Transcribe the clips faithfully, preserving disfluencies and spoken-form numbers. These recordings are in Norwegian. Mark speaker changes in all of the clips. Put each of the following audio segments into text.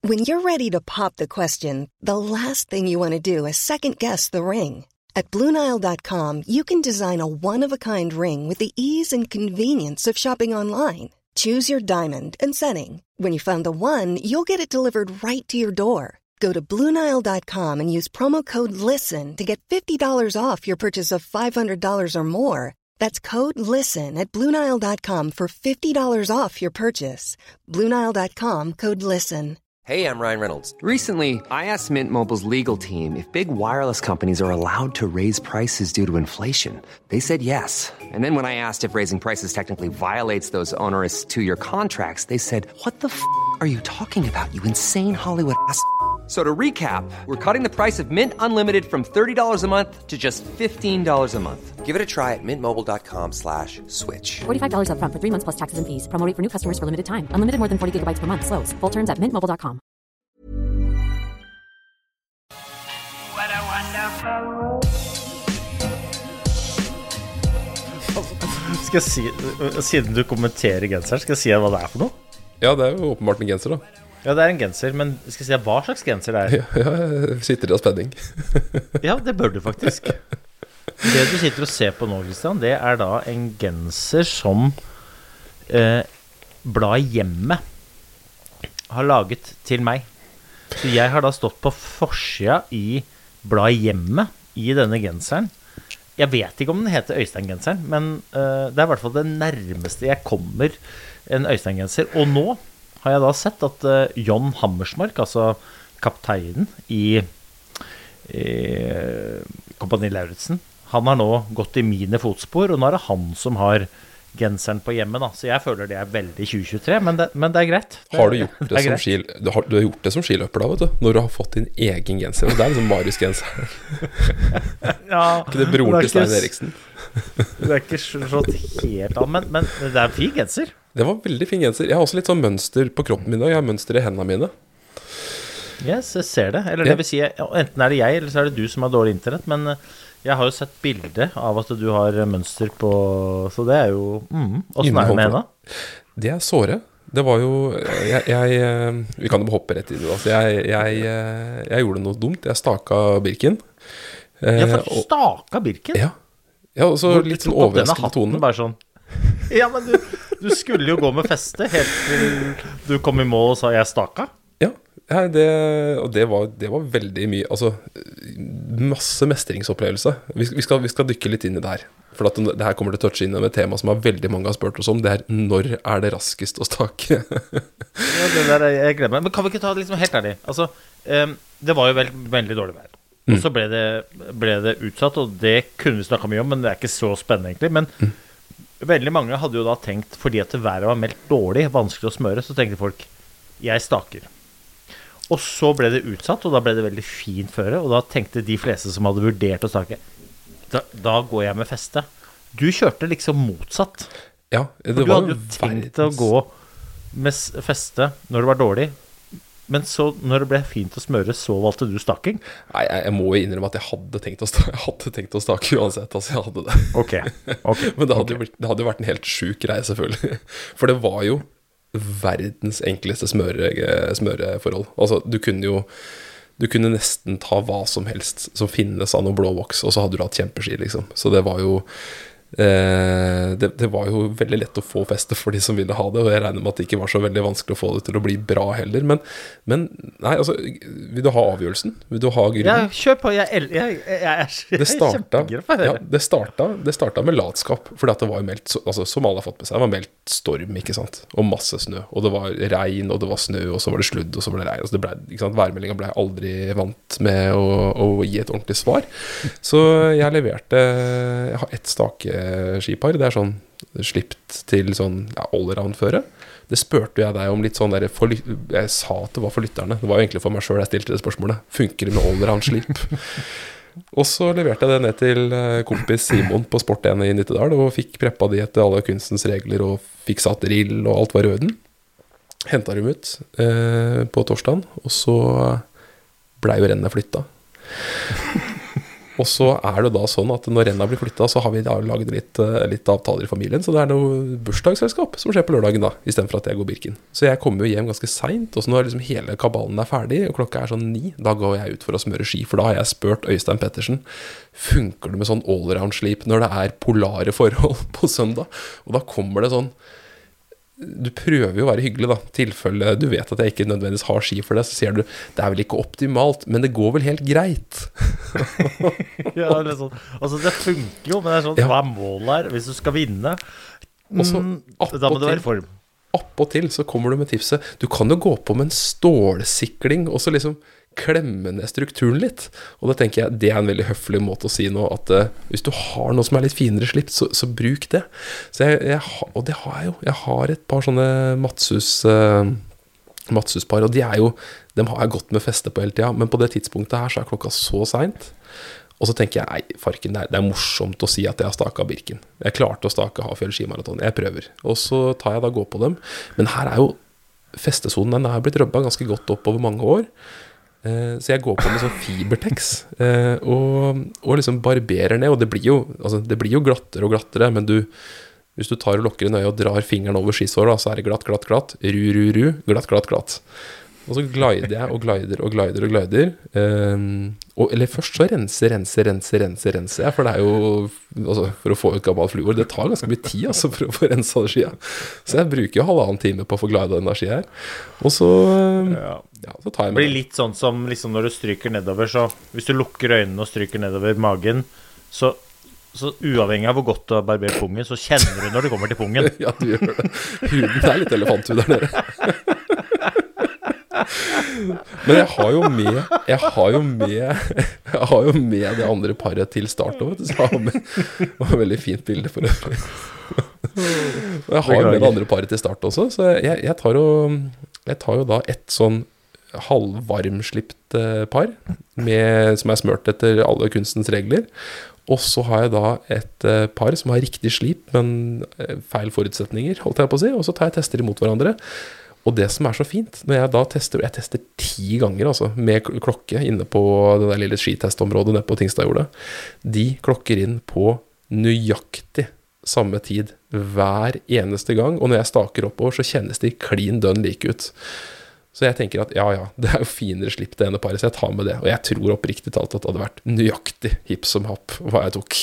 Speaker 1: When you're ready to pop the question, the last thing you want to do is second-guess the ring. At Blue Nile dot com, you can design a one-of-a-kind ring with the ease and convenience of shopping online. Choose your diamond and setting. When you find the one, you'll get it delivered right to your door. Go to Blue Nile dot com and use promo code LISTEN to get fifty dollars off your purchase of five hundred dollars or more. That's code LISTEN at Blue Nile dot com for fifty dollars off your purchase. Blue Nile dot com, code LISTEN.
Speaker 2: Hey, I'm Ryan Reynolds. Recently, I asked Mint Mobile's legal team if big wireless companies are allowed to raise prices due to inflation. They said yes. And then when I asked if raising prices technically violates those onerous two-year contracts, they said, what the f*** are you talking about, you insane Hollywood ass f- So to recap, we're cutting the price of Mint Unlimited from thirty dollars a month to just fifteen dollars a month. Give it a try at mintmobile.com slash switch.
Speaker 3: forty-five dollars up front for three months plus taxes and fees. Promo rate for new customers for limited time. Unlimited more than forty gigabytes per month. Slows full terms at mint mobile dot com.
Speaker 4: What a wonderful world.
Speaker 5: Skal jeg si, siden du kommenterer genseren, skal jeg si hva det er for noe?
Speaker 6: Ja, det er jo åpenbart en genser da.
Speaker 5: Ja, det er en genser, men skal jeg si hva slags genser det er?
Speaker 6: Ja, ja jeg sitter i spenning.
Speaker 5: Ja, det bør du faktisk. Det du sitter og ser på nå, Christian, det er da en genser som eh, Bladet Hjemme har laget til meg. Så jeg har da stått på forsida i Bladet Hjemme i denne genseren. Jeg vet ikke om den heter Øystein-genseren, men eh, det er i hvert fall det nærmeste jeg kommer en Øystein-genser. Og nå har jeg da sett at uh, John Hammersmark, altså kapteinen i, i Kompani Lauritzen, han har nå gått i mine fotspor, og nå er det han som har genseren på hjemme da. Så jeg føler det er veldig tjue tjuetre, men det, men det er greit. Det,
Speaker 6: har du gjort det, det som
Speaker 5: greit.
Speaker 6: skil, du, har, du har gjort det som skiløper da, vet du, når du har fått din egen genser. Det er liksom Marius genser.
Speaker 5: Ja,
Speaker 6: ikke det broren til Stein Eriksen?
Speaker 5: Det er ikke slått helt av, men, men det er en fin genser.
Speaker 6: Det var veldig fin genser. Jeg har også litt sånn mønster på kroppen min, og jeg har mønster i hendene mine.
Speaker 5: Yes, jeg ser det. Eller det vil si, enten er det jeg, eller så er det du som har dårlig internett, men jeg har jo sett bilder av at du har mønster på, så det er jo, mm, hvordan er det med henne?
Speaker 6: Det er såre. Det var jo, jeg, jeg vi kan jo hoppe rett i det, altså jeg, jeg, jeg gjorde noe dumt. Jeg staket Birken.
Speaker 5: Ja, for staket Birken?
Speaker 6: Ja. Ja, og så litt sånn overraskende tone.
Speaker 5: Bare sånn. Ja, men du, du skulle jo gå med feste helt til du kom i mål og sa jeg staka.
Speaker 6: Ja, ja det, og det var, det var veldig mye, altså masse mestringsopplevelse. Vi, vi, skal, vi skal dykke litt inn i det her. For at det her kommer til å touche inn med et tema som har veldig mange har spurt oss om. Det er når er det raskest å stake?
Speaker 5: Ja, det der jeg glemmer. Men kan vi ikke ta det liksom helt ærlig? Altså, um, det var jo veld, veldig dårlig vær. Og så ble det, ble det utsatt, og det kunne vi snakke mye om, men det er ikke så spennende egentlig. Men mm. veldig mange hadde jo da tenkt, fordi at været var meldt dårlig, vanskelig å smøre, så tenkte folk, jeg staker. Og så ble det utsatt, og da ble det veldig fint føre, og da tenkte de fleste som hadde vurdert å stake, da, da går jeg med feste. Du kjørte liksom motsatt.
Speaker 6: Ja, det
Speaker 5: du
Speaker 6: var
Speaker 5: hadde jo tenkt verdens... å gå med feste når det var dårlig, men så når det ble fint å smøre, så valgte du staking?
Speaker 6: Nei, jeg, jeg må jo innrømme at jeg hadde tenkt å stake, jeg hadde tenkt å stake uansett, altså jeg hadde det.
Speaker 5: Ok, ok.
Speaker 6: Men det hadde, okay. jo, det hadde jo vært en helt syk greie selvfølgelig. For det var jo verdens enkleste smøre, smøreforhold. Altså, du kunne jo du kunne nesten ta hva som helst som finnes av noe blå voks, og så hadde du hatt kjempeski, liksom. Så det var jo eh, det, det var jo veldig lett å få feste for de som ville ha det, og jeg regner med at det ikke var så veldig vanskelig å få det til å bli bra heller. Men, men nei, altså, vil du ha avgjørelsen? Vil du ha grunnen?
Speaker 5: Ja, kjør på. Jeg, jeg, jeg, jeg, jeg, jeg
Speaker 6: det starta,
Speaker 5: er kjempegrep for det.
Speaker 6: Ja, det starta, det starta med latskap, fordi at det var jo meldt, altså, som alle har fått med seg, det var meldt storm, ikke sant? Og masse snø, og det var regn, og det var snø, og så var det sludd, og så var det regn. Altså, det ble, ikke sant? Værmeldingen ble aldri vant med å, å gi et ordentlig svar. Så jeg leverte, jeg har ett stakeskipar, det er sånn slipt til sånn ja, all-around-føre. Det spurte jeg deg om litt sånn der, for, jeg sa at det var for lytterne. Det var jo egentlig for meg selv jeg stilte det spørsmålet. Funker det med all-around-slip? Og så leverte jeg det ned til kompis Simon på Sport én i Nittedal, og fikk preppa de etter alle kunstens regler, og fikk satt drill, og alt var i orden. Hentet dem ut eh, på torsdagen, og så ble jo rennet flyttet. Og så er det da sånn at når renna blir flyttet, så har vi da laget litt, litt avtaler i familien, så det er noe bursdagsselskap som skjer på lørdagen da, i stedet for at jeg går Birken. Så jeg kommer jo hjem ganske sent, og så når liksom hele kabalen er ferdig, og klokka er sånn ni, da går jeg ut for å smøre ski, for da har jeg spurt Øystein Pettersen, funker det med sånn allround-slip når det er polare forhold på søndag? Og da kommer det sånn, du prøver jo å være hyggelig da, tilfelle du vet at jeg ikke nødvendigvis har ski for det, så sier du, det er vel ikke optimalt, men det går vel helt greit.
Speaker 5: Ja, det er sånn. Altså det funker jo, men det er sånn, ja. Hva er målet her hvis du skal vinne?
Speaker 6: Og så,
Speaker 5: mm, da må det være form.
Speaker 6: Opp og til så kommer du med tipset, du kan jo gå på med en stålsikling, og så liksom klemme ned strukturen litt, og da tenker jeg det er en veldig høflig måte å si nå at uh, hvis du har noe som er litt finere slipt, så, så bruk det. Så jeg, jeg, og det har jeg jo, jeg har et par sånne Matshus uh, Matshus-par, og de er jo, dem har jeg gått med feste på hele tiden, men på det tidspunktet her så er klokka så sent, og så tenker jeg, nei, farken, det er, det er morsomt å si at jeg har staket Birken. Jeg klarte å stake Hafjell skimaraton, jeg prøver, og så tar jeg da gå på dem, men her er jo festesonen, den er blitt røbba ganske godt opp over mange år. Så jeg går på med sånn fibertex og, og liksom barberer ned, og det blir jo, altså, det blir jo glattere og glattere, men du, hvis du tar og lukker en øye og drar fingeren over skisåret, så er det glatt, glatt, glatt, ru, ru, ru, glatt, glatt, glatt. Og så glider jeg og glider og glider og glider. Um, og, eller først så rense, rense, rense, rense, rense. For det er jo, altså, for å få ut gammel fluor, det tar ganske mye tid altså, for å få renset av skia. Så jeg bruker jo halvannen time på å få glidet den skia her. Og så, ja. Ja, så tar jeg med
Speaker 5: det. Blir litt sånn som liksom når du stryker nedover, så hvis du lukker øynene og stryker nedover magen, så... Så uavhengig av hvor godt du har barbert pungen, så kjenner du når du kommer til pungen.
Speaker 6: Ja, du gjør det. Huden er litt elefanthud der nede. Men jeg har jo med Jeg har jo med Jeg har jo med det andre paret til start også, så jeg har med det var et veldig fint bilde for øvrig. Jeg har jo med det andre paret til start også, så jeg, jeg, tar, jo, jeg tar jo da et sånn halvvarmslipt par med, som er smørt etter alle kunstens regler. Og så har jeg da et uh, par som har riktig slip, men uh, feil forutsetninger, holdt jeg på å si, og så tar jeg tester imot hverandre. Og det som er så fint, når jeg da tester, jeg tester ti ganger altså, med klokke inne på det der lille skitestområdet nede på Tingstadjordet, de klokker inn på nøyaktig samme tid hver eneste gang, og når jeg staker oppover, så kjennes de klin dønn like ut. Så jeg tenker at ja, ja, det er jo finere slipp det ene paret, så jeg tar med det. Og jeg tror oppriktig talt at det hadde vært nøyaktig hipp som happ hva jeg tok.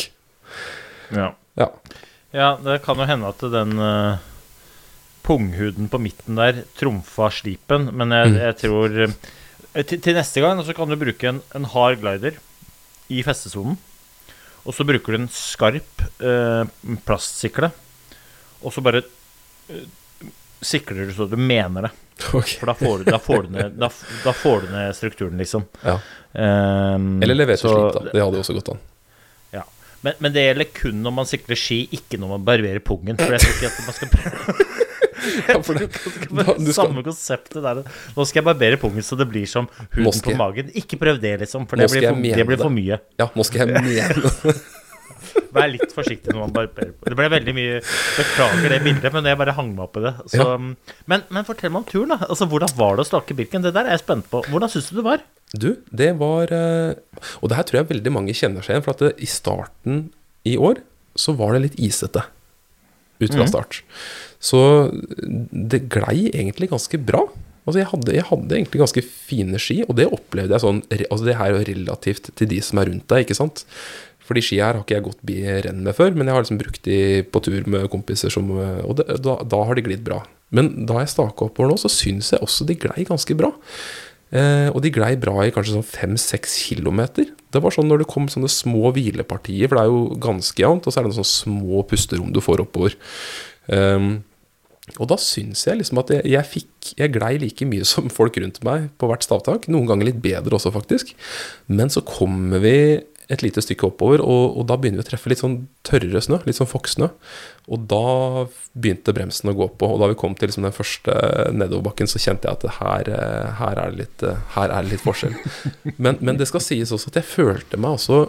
Speaker 5: Ja.
Speaker 6: Ja,
Speaker 5: ja det kan jo hende at den uh, punghuden på midten der trumfa slipen, men jeg, jeg tror uh, til, til neste gang så kan du bruke en, en hard glider i festesonen, og så bruker du en skarp uh, plastsikle, og så bare uh, sikler du så du mener det.
Speaker 6: Okay.
Speaker 5: For da får, du, da, får du ned, da, da får du ned strukturen, liksom.
Speaker 6: Ja.
Speaker 5: Um,
Speaker 6: Eller leverte slipp, da. Det hadde jo også gått an.
Speaker 5: Ja. Men, men det gjelder kun når man sikler ski, ikke når man barberer pungen. For jeg tror ikke at man skal prøve. Ja, for det, da, skal... Samme konseptet der. Nå skal jeg barbere pungen så det blir som huden jeg... på magen. Ikke prøv det, liksom, for det blir for, det blir for mye.
Speaker 6: Ja, nå skal jeg mene det.
Speaker 5: Vær litt forsiktig når man barberer. Det ble veldig mye, beklager det bildet, men jeg bare hang meg opp i det. Så, ja. men, men fortell meg om turen da. Altså, hvordan var det å stake Birken? Det der er jeg spent på. Hvordan synes du det var?
Speaker 6: Du, det var, og det her tror jeg veldig mange kjenner seg igjen, for at det, i starten i år, så var det litt isete ut fra start. Mm. Så det glei egentlig ganske bra. Altså jeg hadde, jeg hadde egentlig ganske fine ski, og det opplevde jeg sånn, altså det her er jo relativt til de som er rundt deg, ikke sant? Fordi ski her har ikke jeg gått renn med før, men jeg har liksom brukt de på tur med kompiser, som, og det, da, da har de glidd bra. Men da jeg staket oppover nå, så synes jeg også de glei ganske bra. Eh, og de glei bra i kanskje sånn fem seks kilometer. Det var sånn når det kom sånne små hvilepartier, for det er jo ganske jevnt, og så er det noen sånne små pusterom du får oppover. Um, og da synes jeg liksom at jeg, jeg fikk, jeg glei like mye som folk rundt meg på hvert stavtak, noen ganger litt bedre også faktisk. Men så kommer vi et lite stykke oppover, og, og da begynner vi å treffe litt sånn tørrere snø, litt sånn fokksnø, og da begynte bremsen å gå på, og da vi kom til liksom den første nedoverbakken, så kjente jeg at her, her, er, det litt, her er det litt forskjell. Men, men det skal sies også at jeg følte meg også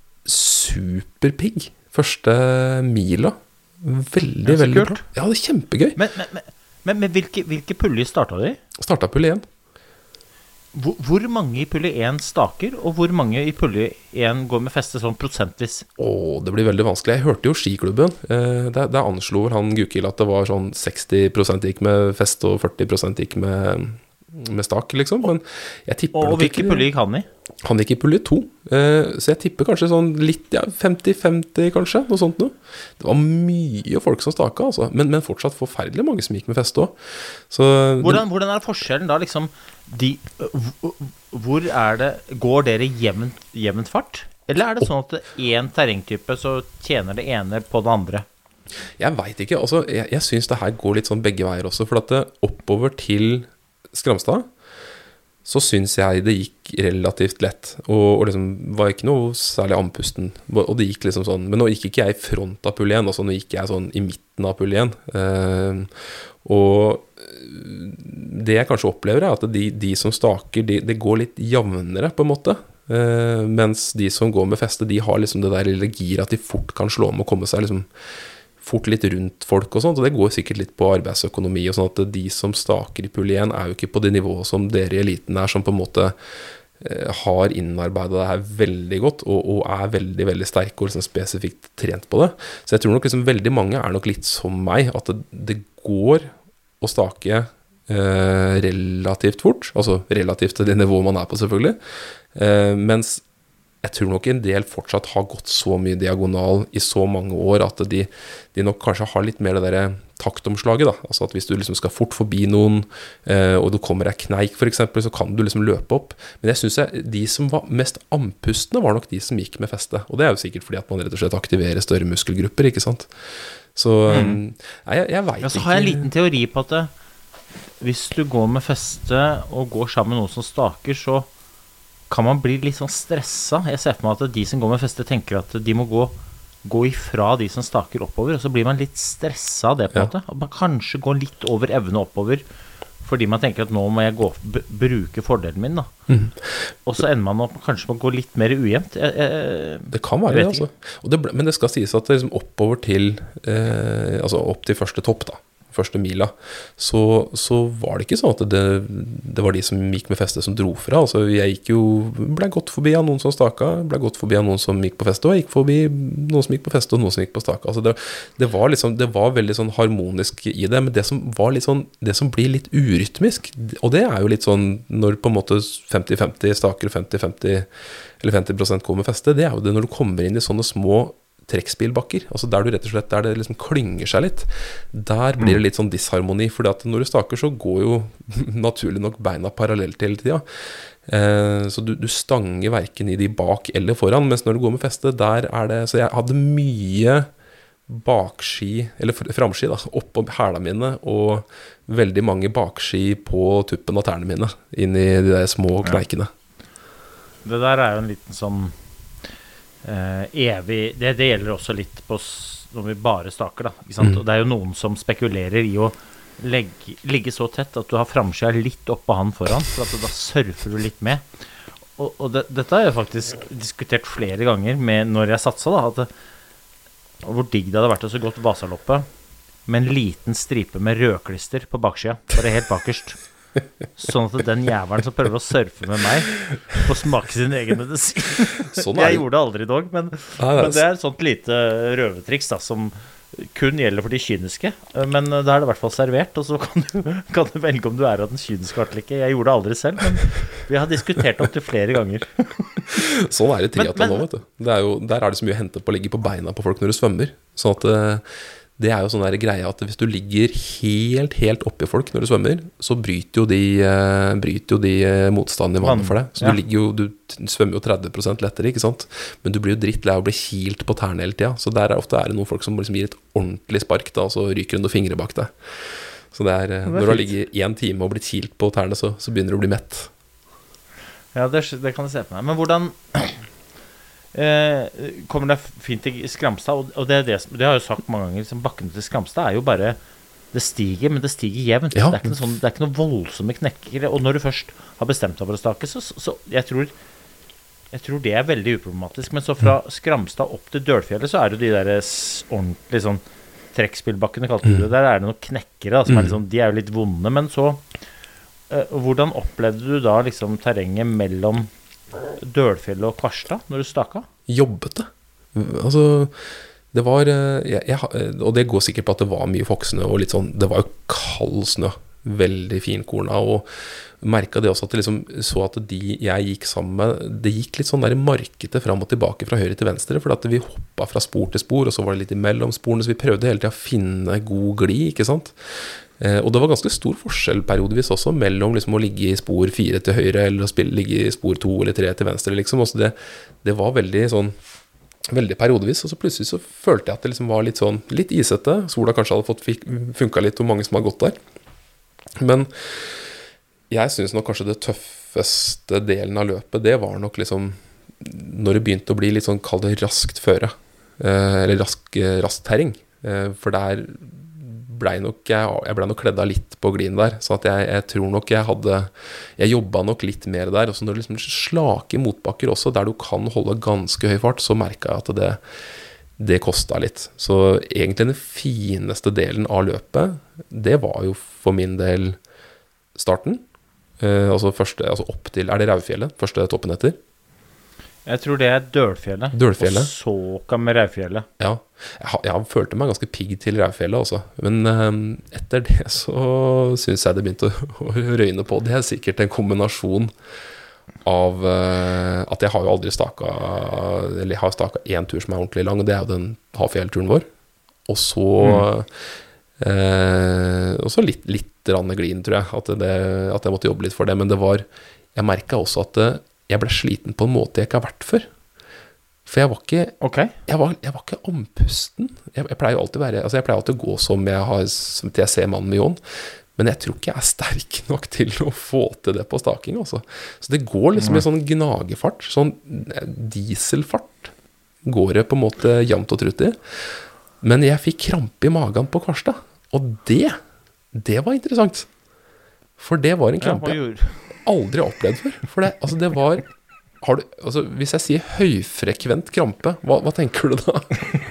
Speaker 6: superpigg første mila. Veldig, ja, veldig bra. Ja, det er kjempegøy.
Speaker 5: Men, men, men, men hvilke, hvilke puljer startet de?
Speaker 6: Startet pulle én.
Speaker 5: hvor, hvor mange i pulle én staker, og hvor mange i pulle én går med feste sånn prosentvis?
Speaker 6: Åh, det blir veldig vanskelig. Jeg hørte jo skiklubben. Eh, der, der anslo han Gukil at det var sånn seksti prosent gikk med feste og førti prosent gikk med, med stak, liksom. Men jeg tipper
Speaker 5: Og hvilke pulle gikk han i?
Speaker 6: Han gikk i pulle to, eh, så jeg tipper kanskje sånn litt, ja, femti femti kanskje, noe sånt noe. Det var mye folk som staka, altså, men, men fortsatt forferdelig mange som gikk med feste også.
Speaker 5: Hvordan, hvordan er forskjellen da, liksom, de, hvor er det, går dere jevnt, jevnt fart? Eller er det sånn at en terrengtype så tjener det ene på det andre?
Speaker 6: Jeg vet ikke, altså, jeg, jeg synes det her går litt sånn begge veier også, for at det oppover til Skramstad, så synes jeg det gikk relativt lett, og, og liksom var ikke noe særlig andpusten, og det gikk liksom sånn, men nå gikk ikke jeg i front av pull igjen, altså nå gikk jeg sånn i midten av pull igjen, eh, og det jeg kanskje opplever er at de, de som staker, de, det går litt jevnere på en måte, eh, mens de som går med feste, de har liksom det der lille giret at de fort kan slå om og komme seg liksom fort litt rundt folk og sånt, og det går sikkert litt på arbeidsøkonomi og sånn at de som staker i pull igjen er jo ikke på det nivået som dere i eliten er, som på en måte eh, har innarbeidet det her veldig godt, og, og er veldig, veldig sterke og liksom spesifikt trent på det. Så jeg tror nok liksom veldig mange er nok litt som meg, at det, det går å stake eh, relativt fort, altså relativt til det nivået man er på selvfølgelig, eh, mens jeg tror nok en del fortsatt har gått så mye diagonal i så mange år at de, de nok kanskje har litt mer det der taktomslaget da, altså at hvis du liksom skal fort forbi noen eh, og du kommer deg kneik for eksempel, så kan du liksom løpe opp, men jeg synes jeg, de som var mest andpustende var nok de som gikk med feste, og det er jo sikkert fordi at man rett og slett aktiverer større muskelgrupper, ikke sant? Så mm. nei, jeg, jeg vet ikke.
Speaker 5: Ja, så har jeg en liten teori på at det, hvis du går med feste og går sammen med noen som staker, så kan man bli litt sånn stresset. Jeg ser for meg at de som går med feste tenker at de må gå, gå ifra de som staker oppover, og så blir man litt stresset av det på en ja. måte. At man kanskje går litt over evne oppover, fordi man tenker at nå må jeg gå, b- bruke fordelen min da. Mm. Og så ender man opp kanskje med å gå litt mer ujevnt. Jeg, jeg,
Speaker 6: det kan være det, altså. Og det ble, men det skal sies at det liksom oppover til, eh, altså opp til første topp da, første mila, så, så var det ikke sånn at det, det var de som gikk med feste som dro fra. Altså jeg gikk jo, ble gått forbi av noen som staka, ble gått forbi av noen som gikk på feste, og jeg gikk forbi noen som gikk på feste og noen som gikk på staka. Altså det, det var liksom, det var veldig sånn harmonisk i det, men det som var litt sånn, det som blir litt urytmisk, og det er jo litt sånn, når på en måte femti femti staker, femti femti, eller femti prosent går med feste, det er jo det når du kommer inn i sånne små trekkspilbakker, altså der du rett og slett, der det liksom klynger seg litt, der blir det litt sånn disharmoni, fordi at når du staker så går jo naturlig nok beina parallelt hele tida, eh, så du, du stanger hverken i de bak eller foran, mens når du går med feste, der er det, så jeg hadde mye bakski, eller framski da, oppå hælene mine, og veldig mange bakski på tuppen av tærne mine, inn i de der små kneikene.
Speaker 5: Det der er jo en liten sånn Uh, evig, det, det gjelder også litt på når vi bare staker da, ikke sant? Mm. Og det er jo noen som spekulerer i å legge, ligge så tett at du har framskjær litt opp på han foran, for at da surfer du litt med, og, og det, dette har jeg faktisk diskutert flere ganger med når jeg satsa da, at det, hvor digg det hadde vært å så gått Vasaloppet med en liten stripe med rødklister på baksida, bare helt bakerst, sånn at den jævelen som prøver å surfe med meg får smake sin egen medisin. Sånn jeg gjorde det aldri dog, men, Nei, men det er et sånt lite røvetriks da, som kun gjelder for de kyniske, men da er det i hvert fall servert, og så kan du, kan du velge om du er av den kyniske art eller ikke. Jeg gjorde det aldri selv, men vi har diskutert opp til flere ganger.
Speaker 6: Sånn er det i triathlon nå, vet du. Det er jo, der er det så mye å hente på å ligge på beina på folk når du svømmer, sånn at det er jo sånn der greie at hvis du ligger helt, helt oppi folk når du svømmer, så bryter jo de, bryter jo de motstanden i vannet for deg. Så ja. du, ligger jo, du svømmer jo tretti prosent lettere, ikke sant? Men du blir jo drittlei av å bli kilt på tærne hele tiden. Så der er ofte er det noen folk som liksom gir et ordentlig spark da, og så ryker det noen fingre bak deg. Så det er, det er når du har ligget en time og blitt kilt på tærne, så, så begynner du å bli mett.
Speaker 5: Ja, det, det kan jeg se på meg. Men hvordan... Eh, kommer det fint til Skramstad, og, og det, det, det har jeg jo sagt mange ganger, liksom, bakken til Skramstad er jo bare, det stiger, men det stiger jevnt, ja. det, er ikke noe sånn, det er ikke noe voldsomme knekker, og når du først har bestemt deg for å stake, så, så jeg, tror, jeg tror det er veldig uproblematisk, men så fra Skramstad opp til Dølfjellet, så er det de der ordentlig sånn trekkspillbakkene, kalte du det, der er det noen knekkere, da, som er litt sånn, de er jo litt vonde, men så eh, hvordan opplevde du da liksom terrenget mellom Dølfjellet og Kvarstad når du staka?
Speaker 6: Jobbete. Altså, det var, jeg, jeg, og det går sikkert på at det var mye foksende, og litt sånn, det var jo kald snø, veldig finkorna, og merket det også at det liksom, så at de jeg gikk sammen med, det gikk litt sånn der markete fram og tilbake fra høyre til venstre, for at vi hoppet fra spor til spor, og så var det litt imellom sporene, så vi prøvde hele tiden å finne god gli, ikke sant? Eh, og det var ganske stor forskjell periodevis også, mellom liksom å ligge i spor fire til høyre, eller å spille, ligge i spor to eller tre til venstre, liksom. Også det, det var veldig sånn, veldig periodevis, og så plutselig så følte jeg at det liksom var litt sånn, litt isete, sola kanskje hadde fått funket litt, og mange som har gått der. Men jeg synes nok kanskje det tøffeste delen av løpet, det var nok liksom, når det begynte å bli litt sånn, kall det raskt føre, eh, eller rask, rask terreng, eh, for der ble nok, jeg, jeg ble nok kledda litt på glien der, så at jeg, jeg tror nok jeg hadde, jeg jobbet nok litt mer der, og så når det liksom slake motbakker også, der du kan holde ganske høy fart, så merket jeg at det, det kostet litt. Så egentlig den fineste delen av løpet, det var jo for min del starten, eh, altså, første, altså opp til, er det Raufjellet, første toppen etter?
Speaker 5: Jeg tror det er Dølfjellet.
Speaker 6: Dølfjellet.
Speaker 5: Og så kom Raufjellet.
Speaker 6: Ja, jeg, jeg følte meg ganske pigg til Raufjellet også, men um, etter det så synes jeg det begynte å, å røyne på. Det er sikkert en kombinasjon av uh, at jeg har jo aldri staket, eller jeg har staket en tur som er ordentlig lang, og det er jo den Hafjell-turen vår. Og så, mm. uh, og så litt, litt rann glin, tror jeg, at, det, at jeg måtte jobbe litt for det, men det var, jeg merket også at det, jeg ble sliten på en måte jeg ikke har vært før. For jeg var ikke,
Speaker 5: okay.
Speaker 6: jeg var, jeg var ikke ompusten. Jeg, jeg pleier jo alltid å være, altså jeg pleier alltid å gå som jeg har, som til jeg ser mannen med Jon. Men jeg tror ikke jeg er sterk nok til å få til det på staking, altså. Så det går liksom i sånn gnagefart, sånn dieselfart, går det på en måte jevnt og trutt i. Men jeg fikk krampe i magen på Kvarstad, og det, det var interessant. For det var en krampe jeg aldri har opplevd før. For det, altså det var, har du, altså hvis jeg sier høyfrekvent krampe, hva, hva tenker du da?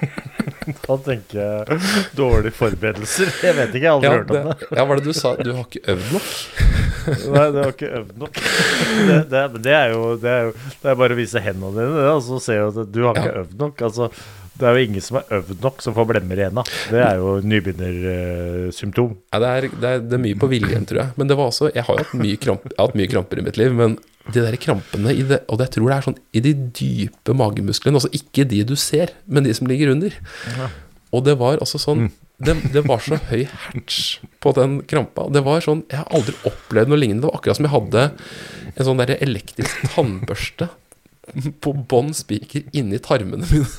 Speaker 5: Da tenker jeg dårlige forberedelser. Jeg vet ikke, jeg har aldri
Speaker 6: ja,
Speaker 5: hørt om det.
Speaker 6: det. Ja, hva er det du sa? Du har ikke øvd nok?
Speaker 5: Nei, det har ikke øvd nok. Det, det, det, er jo, det er jo det er bare å vise hendene dine, det, og så ser jeg at du har ikke ja. øvd nok. Altså, det er jo ingen som har øvd nok som får blemmer i hendene. Det er jo nybegynnersymptom.
Speaker 6: Ja, det er, det, er, det er mye på viljen, tror jeg. Men det var også, jeg har jo hatt mye, kramp, jeg har hatt mye kramper i mitt liv, men de der krampene, i det, og det, jeg tror det er sånn i de dype magemusklene, altså ikke de du ser, men de som ligger under. Ja. Og det var altså sånn, det, det var så høy hertz på den krampa. Det var sånn, jeg har aldri opplevd noe lignende. Det var akkurat som jeg hadde en sånn der elektrisk tannbørste på bånd spiker inni tarmene mine.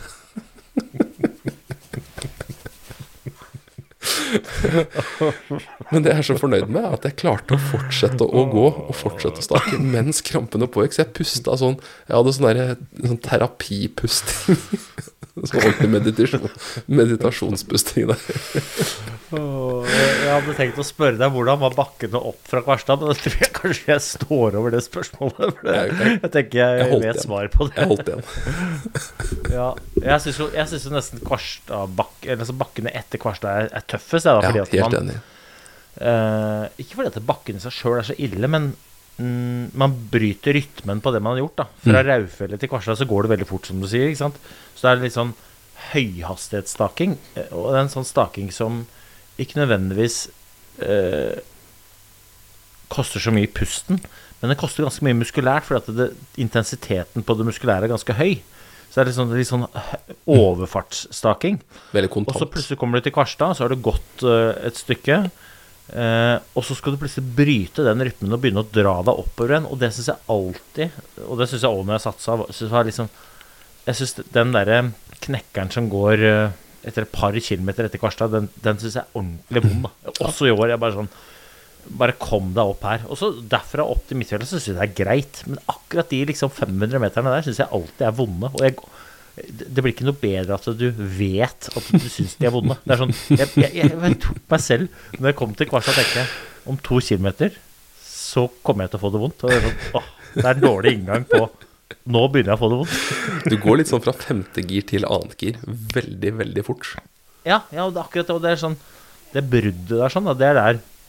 Speaker 6: Men det jeg er så fornøyd med er at jeg klarte å fortsette å gå og fortsette å stake mens krampene pågikk, så jeg pustet sånn, jeg hadde sånn, der, sånn terapipusting, sånn ordentlig meditasjon, meditasjonspusting der.
Speaker 5: Jeg hadde tenkt å spørre deg hvordan var bakkene opp fra Kvarstad, men jeg tror jeg kanskje jeg står over det spørsmålet, for jeg, jeg, jeg tenker jeg, jeg vet igjen. Svar på det.
Speaker 6: Jeg holdt igjen.
Speaker 5: Ja, jeg synes jo, jeg synes jo nesten Kvarstad bak, altså bakkene etter Kvarstad er, er tøffest, da, fordi
Speaker 6: ja, helt
Speaker 5: at man,
Speaker 6: enig.
Speaker 5: Uh, ikke fordi at bakken i seg selv er så ille, men mm, man bryter rytmen på det man har gjort da. Fra mm. Raufjellet til Kvarstad så går det veldig fort, som du sier, ikke sant? Så det er litt sånn høyhastighetsstaking, og det er en sånn staking som ikke nødvendigvis uh, koster så mye i pusten, men det koster ganske mye muskulært, fordi at det, intensiteten på det muskulære er ganske høy. Så det er litt sånn, litt sånn overfartsstaking.
Speaker 6: Veldig kontant.
Speaker 5: Og så plutselig kommer du til Kvarstad, så har du gått uh, et stykke, uh, og så skal du plutselig bryte den rytmen og begynne å dra deg oppover igjen, og det synes jeg alltid, og det synes jeg også når jeg satsa, synes jeg, liksom, jeg synes den der knekkeren som går uh, etter et par kilometer etter Kvarstad, den, den synes jeg er ordentlig vond da. Også i år, jeg bare sånn, bare kom deg opp her. Og så derfra opp til Midtfjellet så synes jeg det er greit, men akkurat de liksom fem hundre meterne der synes jeg alltid er vonde, og jeg, det blir ikke noe bedre at du vet at du synes de er vonde. Det er sånn, jeg, jeg, jeg, jeg tok meg selv, når jeg kom til Kvarstad, tenkte jeg, om to kilometer, så kommer jeg til å få det vondt. Og det er sånn, åh, det er en dårlig inngang på, nå begynner jeg å få det vondt.
Speaker 6: Du går litt sånn fra femte gir til annet gir, veldig, veldig fort.
Speaker 5: Ja, ja, og det er akkurat det, og det er sånn, det bruddet der sånn, da, det er der,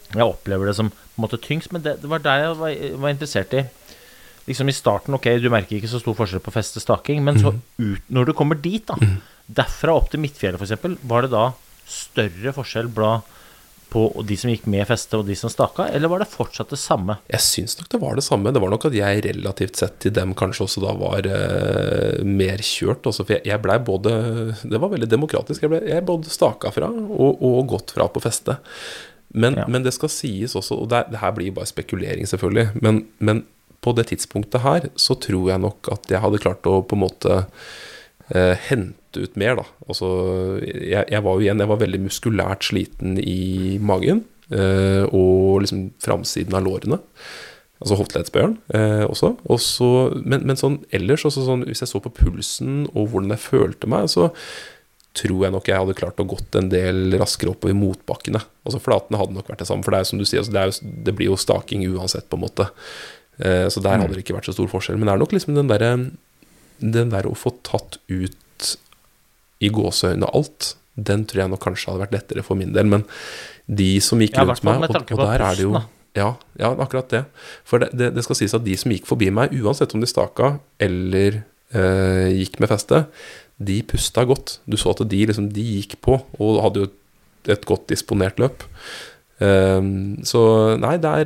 Speaker 5: Jeg opplever det som på en måte tyngst, men det, det var der jeg var, var interessert i. Liksom i starten, ok, du merker ikke så stor forskjell på feste staking, men så ut, når du kommer dit da, derfra opp til Midtfjellet for eksempel, var det da større forskjell bla, på de som gikk med feste og de som staka, eller var det fortsatt det samme?
Speaker 6: Jeg synes nok det var det samme. Det var nok at jeg relativt sett til dem kanskje også da var eh, mer kjørt. Også, for jeg, jeg ble både, det var veldig demokratisk, jeg ble jeg både staka fra og, og gått fra på feste. Men, ja. men det skal sies også, og det, det her blir bare spekulering selvfølgelig, men, men på det tidspunktet her, så tror jeg nok at jeg hadde klart å på en måte eh, hente ut mer da. Altså, jeg, jeg var jo igjen, jeg var veldig muskulært sliten i magen, eh, og liksom framsiden av lårene, altså hofteleddsbøyeren eh, også, og så, men, men sånn ellers, også sånn, hvis jeg så på pulsen og hvordan jeg følte meg, så tror jeg nok jeg hadde klart å gått en del raskere oppover motbakkene. Altså flatene hadde nok vært det samme, for det er jo som du sier, altså, det, er jo, det blir jo staking uansett på en måte. Eh, så der hadde det ikke vært så stor forskjell, men det er nok liksom den der, den der å få tatt ut i gåseøyne alt, den tror jeg nok kanskje hadde vært lettere for min del, men de som gikk
Speaker 5: ja,
Speaker 6: rundt meg, og, og der er det jo,
Speaker 5: pusten,
Speaker 6: ja, ja, akkurat det, for det, det, det skal sies at de som gikk forbi meg, uansett om de staka eller eh, gikk med feste, de pusta godt, du så at de liksom, de gikk på, og hadde jo et godt disponert løp, um, så nei, der,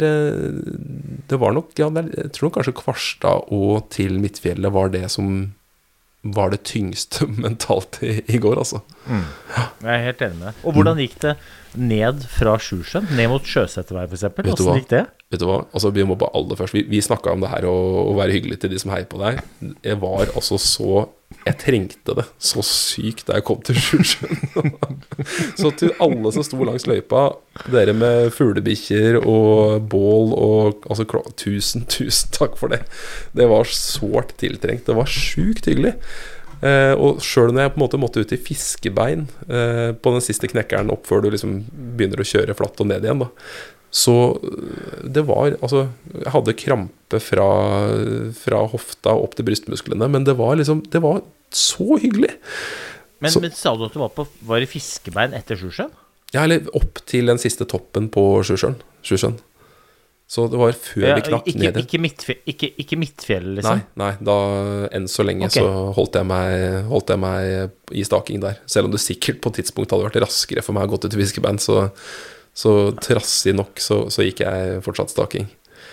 Speaker 6: det var nok, ja, der, jeg tror nok kanskje Kvarstad og til Midtfjellet var det som var det tyngste mentalt i, i går, altså.
Speaker 5: Mm. Jeg er helt enig med deg. Og hvordan gikk det ned fra Sjusjøen, ned mot Sjøsetervei for eksempel? Hvordan gikk det?
Speaker 6: Vet du hva? Altså, vi må bare aller først, vi, vi snakket om det her og, og være hyggelig til de som heier på deg. Jeg var altså så, jeg trengte det så sykt da jeg kom til Sjusjøen. Så til alle som sto langs løypa, dere med fuglebikkjer og bål og, altså, tusen, tusen takk for det. Det var sårt tiltrengt, det var sykt hyggelig. Eh, og selv når jeg på en måte måtte ut i fiskebein eh, på den siste knekkeren opp før du liksom begynner å kjøre flatt og ned igjen da, så det var, altså jeg hadde krampe fra, fra hofta opp til brystmusklene, men det var liksom, det var så hyggelig.
Speaker 5: Men,
Speaker 6: så,
Speaker 5: men sa du at du var, på, var i fiskebein etter Sjusjøen?
Speaker 6: Ja, eller opp til den siste toppen på Sjusjøen, Sjusjøen. Så det var før ja, vi knakk
Speaker 5: ikke,
Speaker 6: ned.
Speaker 5: Ikke, midtfjell, ikke, ikke midtfjellet, liksom?
Speaker 6: Nei, nei, da enn så lenge okay. så holdt jeg, meg, holdt jeg meg i staking der. Selv om det sikkert på tidspunkt hadde vært raskere for meg å gå til fiskeband, så, så trassig nok så, så gikk jeg fortsatt staking.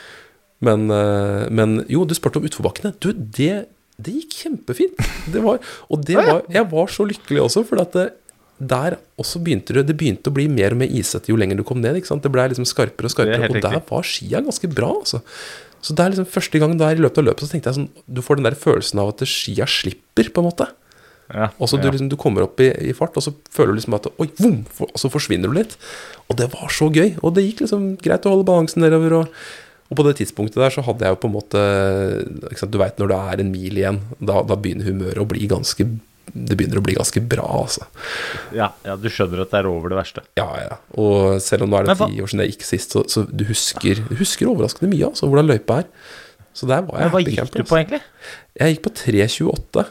Speaker 6: Men, men jo, du spurte om utforbakkene. Du, det, det gikk kjempefint. Det var, og det var, jeg var så lykkelig også, for at det, der også begynte det, det begynte å bli mer og mer isete jo lenger du kom ned, ikke sant? Det ble liksom skarpere og skarpere, og der var skia ganske bra, altså. Så det er liksom første gang der i løpet av løpet, så tenkte jeg sånn, du får den der følelsen av at skia slipper, på en måte. Ja, og så du, liksom, du kommer opp i, i fart, og så føler du liksom at, oi, vum, og så forsvinner du litt. Og det var så gøy, og det gikk liksom greit å holde balansen nedover, og, og på det tidspunktet der så hadde jeg jo på en måte, ikke sant, du vet når det er en mil igjen, da, da begynner humøret å bli ganske det begynner å bli ganske bra, altså.
Speaker 5: Ja, ja, du skjønner at det er over det verste.
Speaker 6: Ja, ja. Og selv om nå er det ti år siden jeg gikk sist, så, så du husker, du husker overraskende mye, altså, hvordan løypa er. Så der var jeg.
Speaker 5: Men hva gikk du på egentlig?
Speaker 6: Jeg gikk på tre tjueåtte.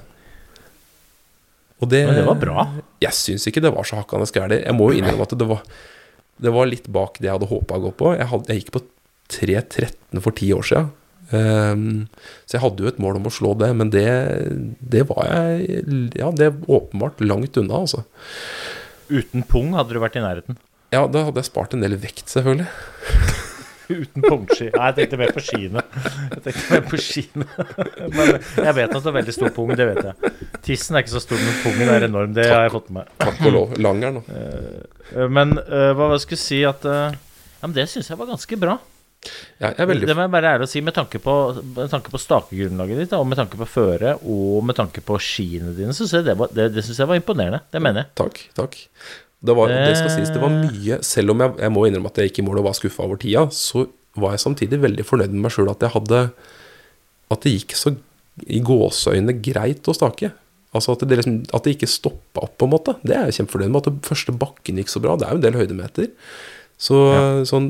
Speaker 6: Og det,
Speaker 5: Men det var bra.
Speaker 6: Jeg synes ikke det var så hakkende skærlig. Jeg må jo innrømme at det var, det var litt bak det jeg hadde håpet å gå på. Jeg, hadde, jeg gikk på tre tretten for ti år siden. Um, så jeg hadde jo et mål om å slå det, men det, det var jeg, ja, det er åpenbart langt unna, altså.
Speaker 5: Uten pung hadde du vært i nærheten?
Speaker 6: Ja, da hadde jeg spart en del vekt, selvfølgelig.
Speaker 5: Uten pungski? Nei, jeg tenkte mer på skiene. Jeg tenkte mer på skiene. Men jeg vet at det er veldig stor pung, det vet jeg. Tissen er ikke så stor, men pungen er enorm, det takk, har jeg fått med meg.
Speaker 6: Takk og lov, langer nå.
Speaker 5: Uh, men uh, hva skal jeg si at, uh, ja, men det synes jeg var ganske bra.
Speaker 6: Ja, jeg er veldig...
Speaker 5: Det må jeg bare ærlig å si, med tanke på, med tanke på stakegrunnlaget ditt, da, og med tanke på føre, og med tanke på skiene dine, så synes jeg det, var, det, det synes jeg var imponerende. Det mener jeg.
Speaker 6: Takk, takk. Det, var, det skal sies, det var mye, selv om jeg, jeg må innrømme at jeg ikke i mål og var skuffet over tida, så var jeg samtidig veldig fornøyd med meg selv at jeg hadde, at det gikk så i gåseøyne greit å stake. Altså at det, liksom, at det ikke stoppet opp på en måte. Det er jeg kjempefornøyd med, at det første bakken gikk så bra. Det er jo en del høydemeter. Så ja. Sånn,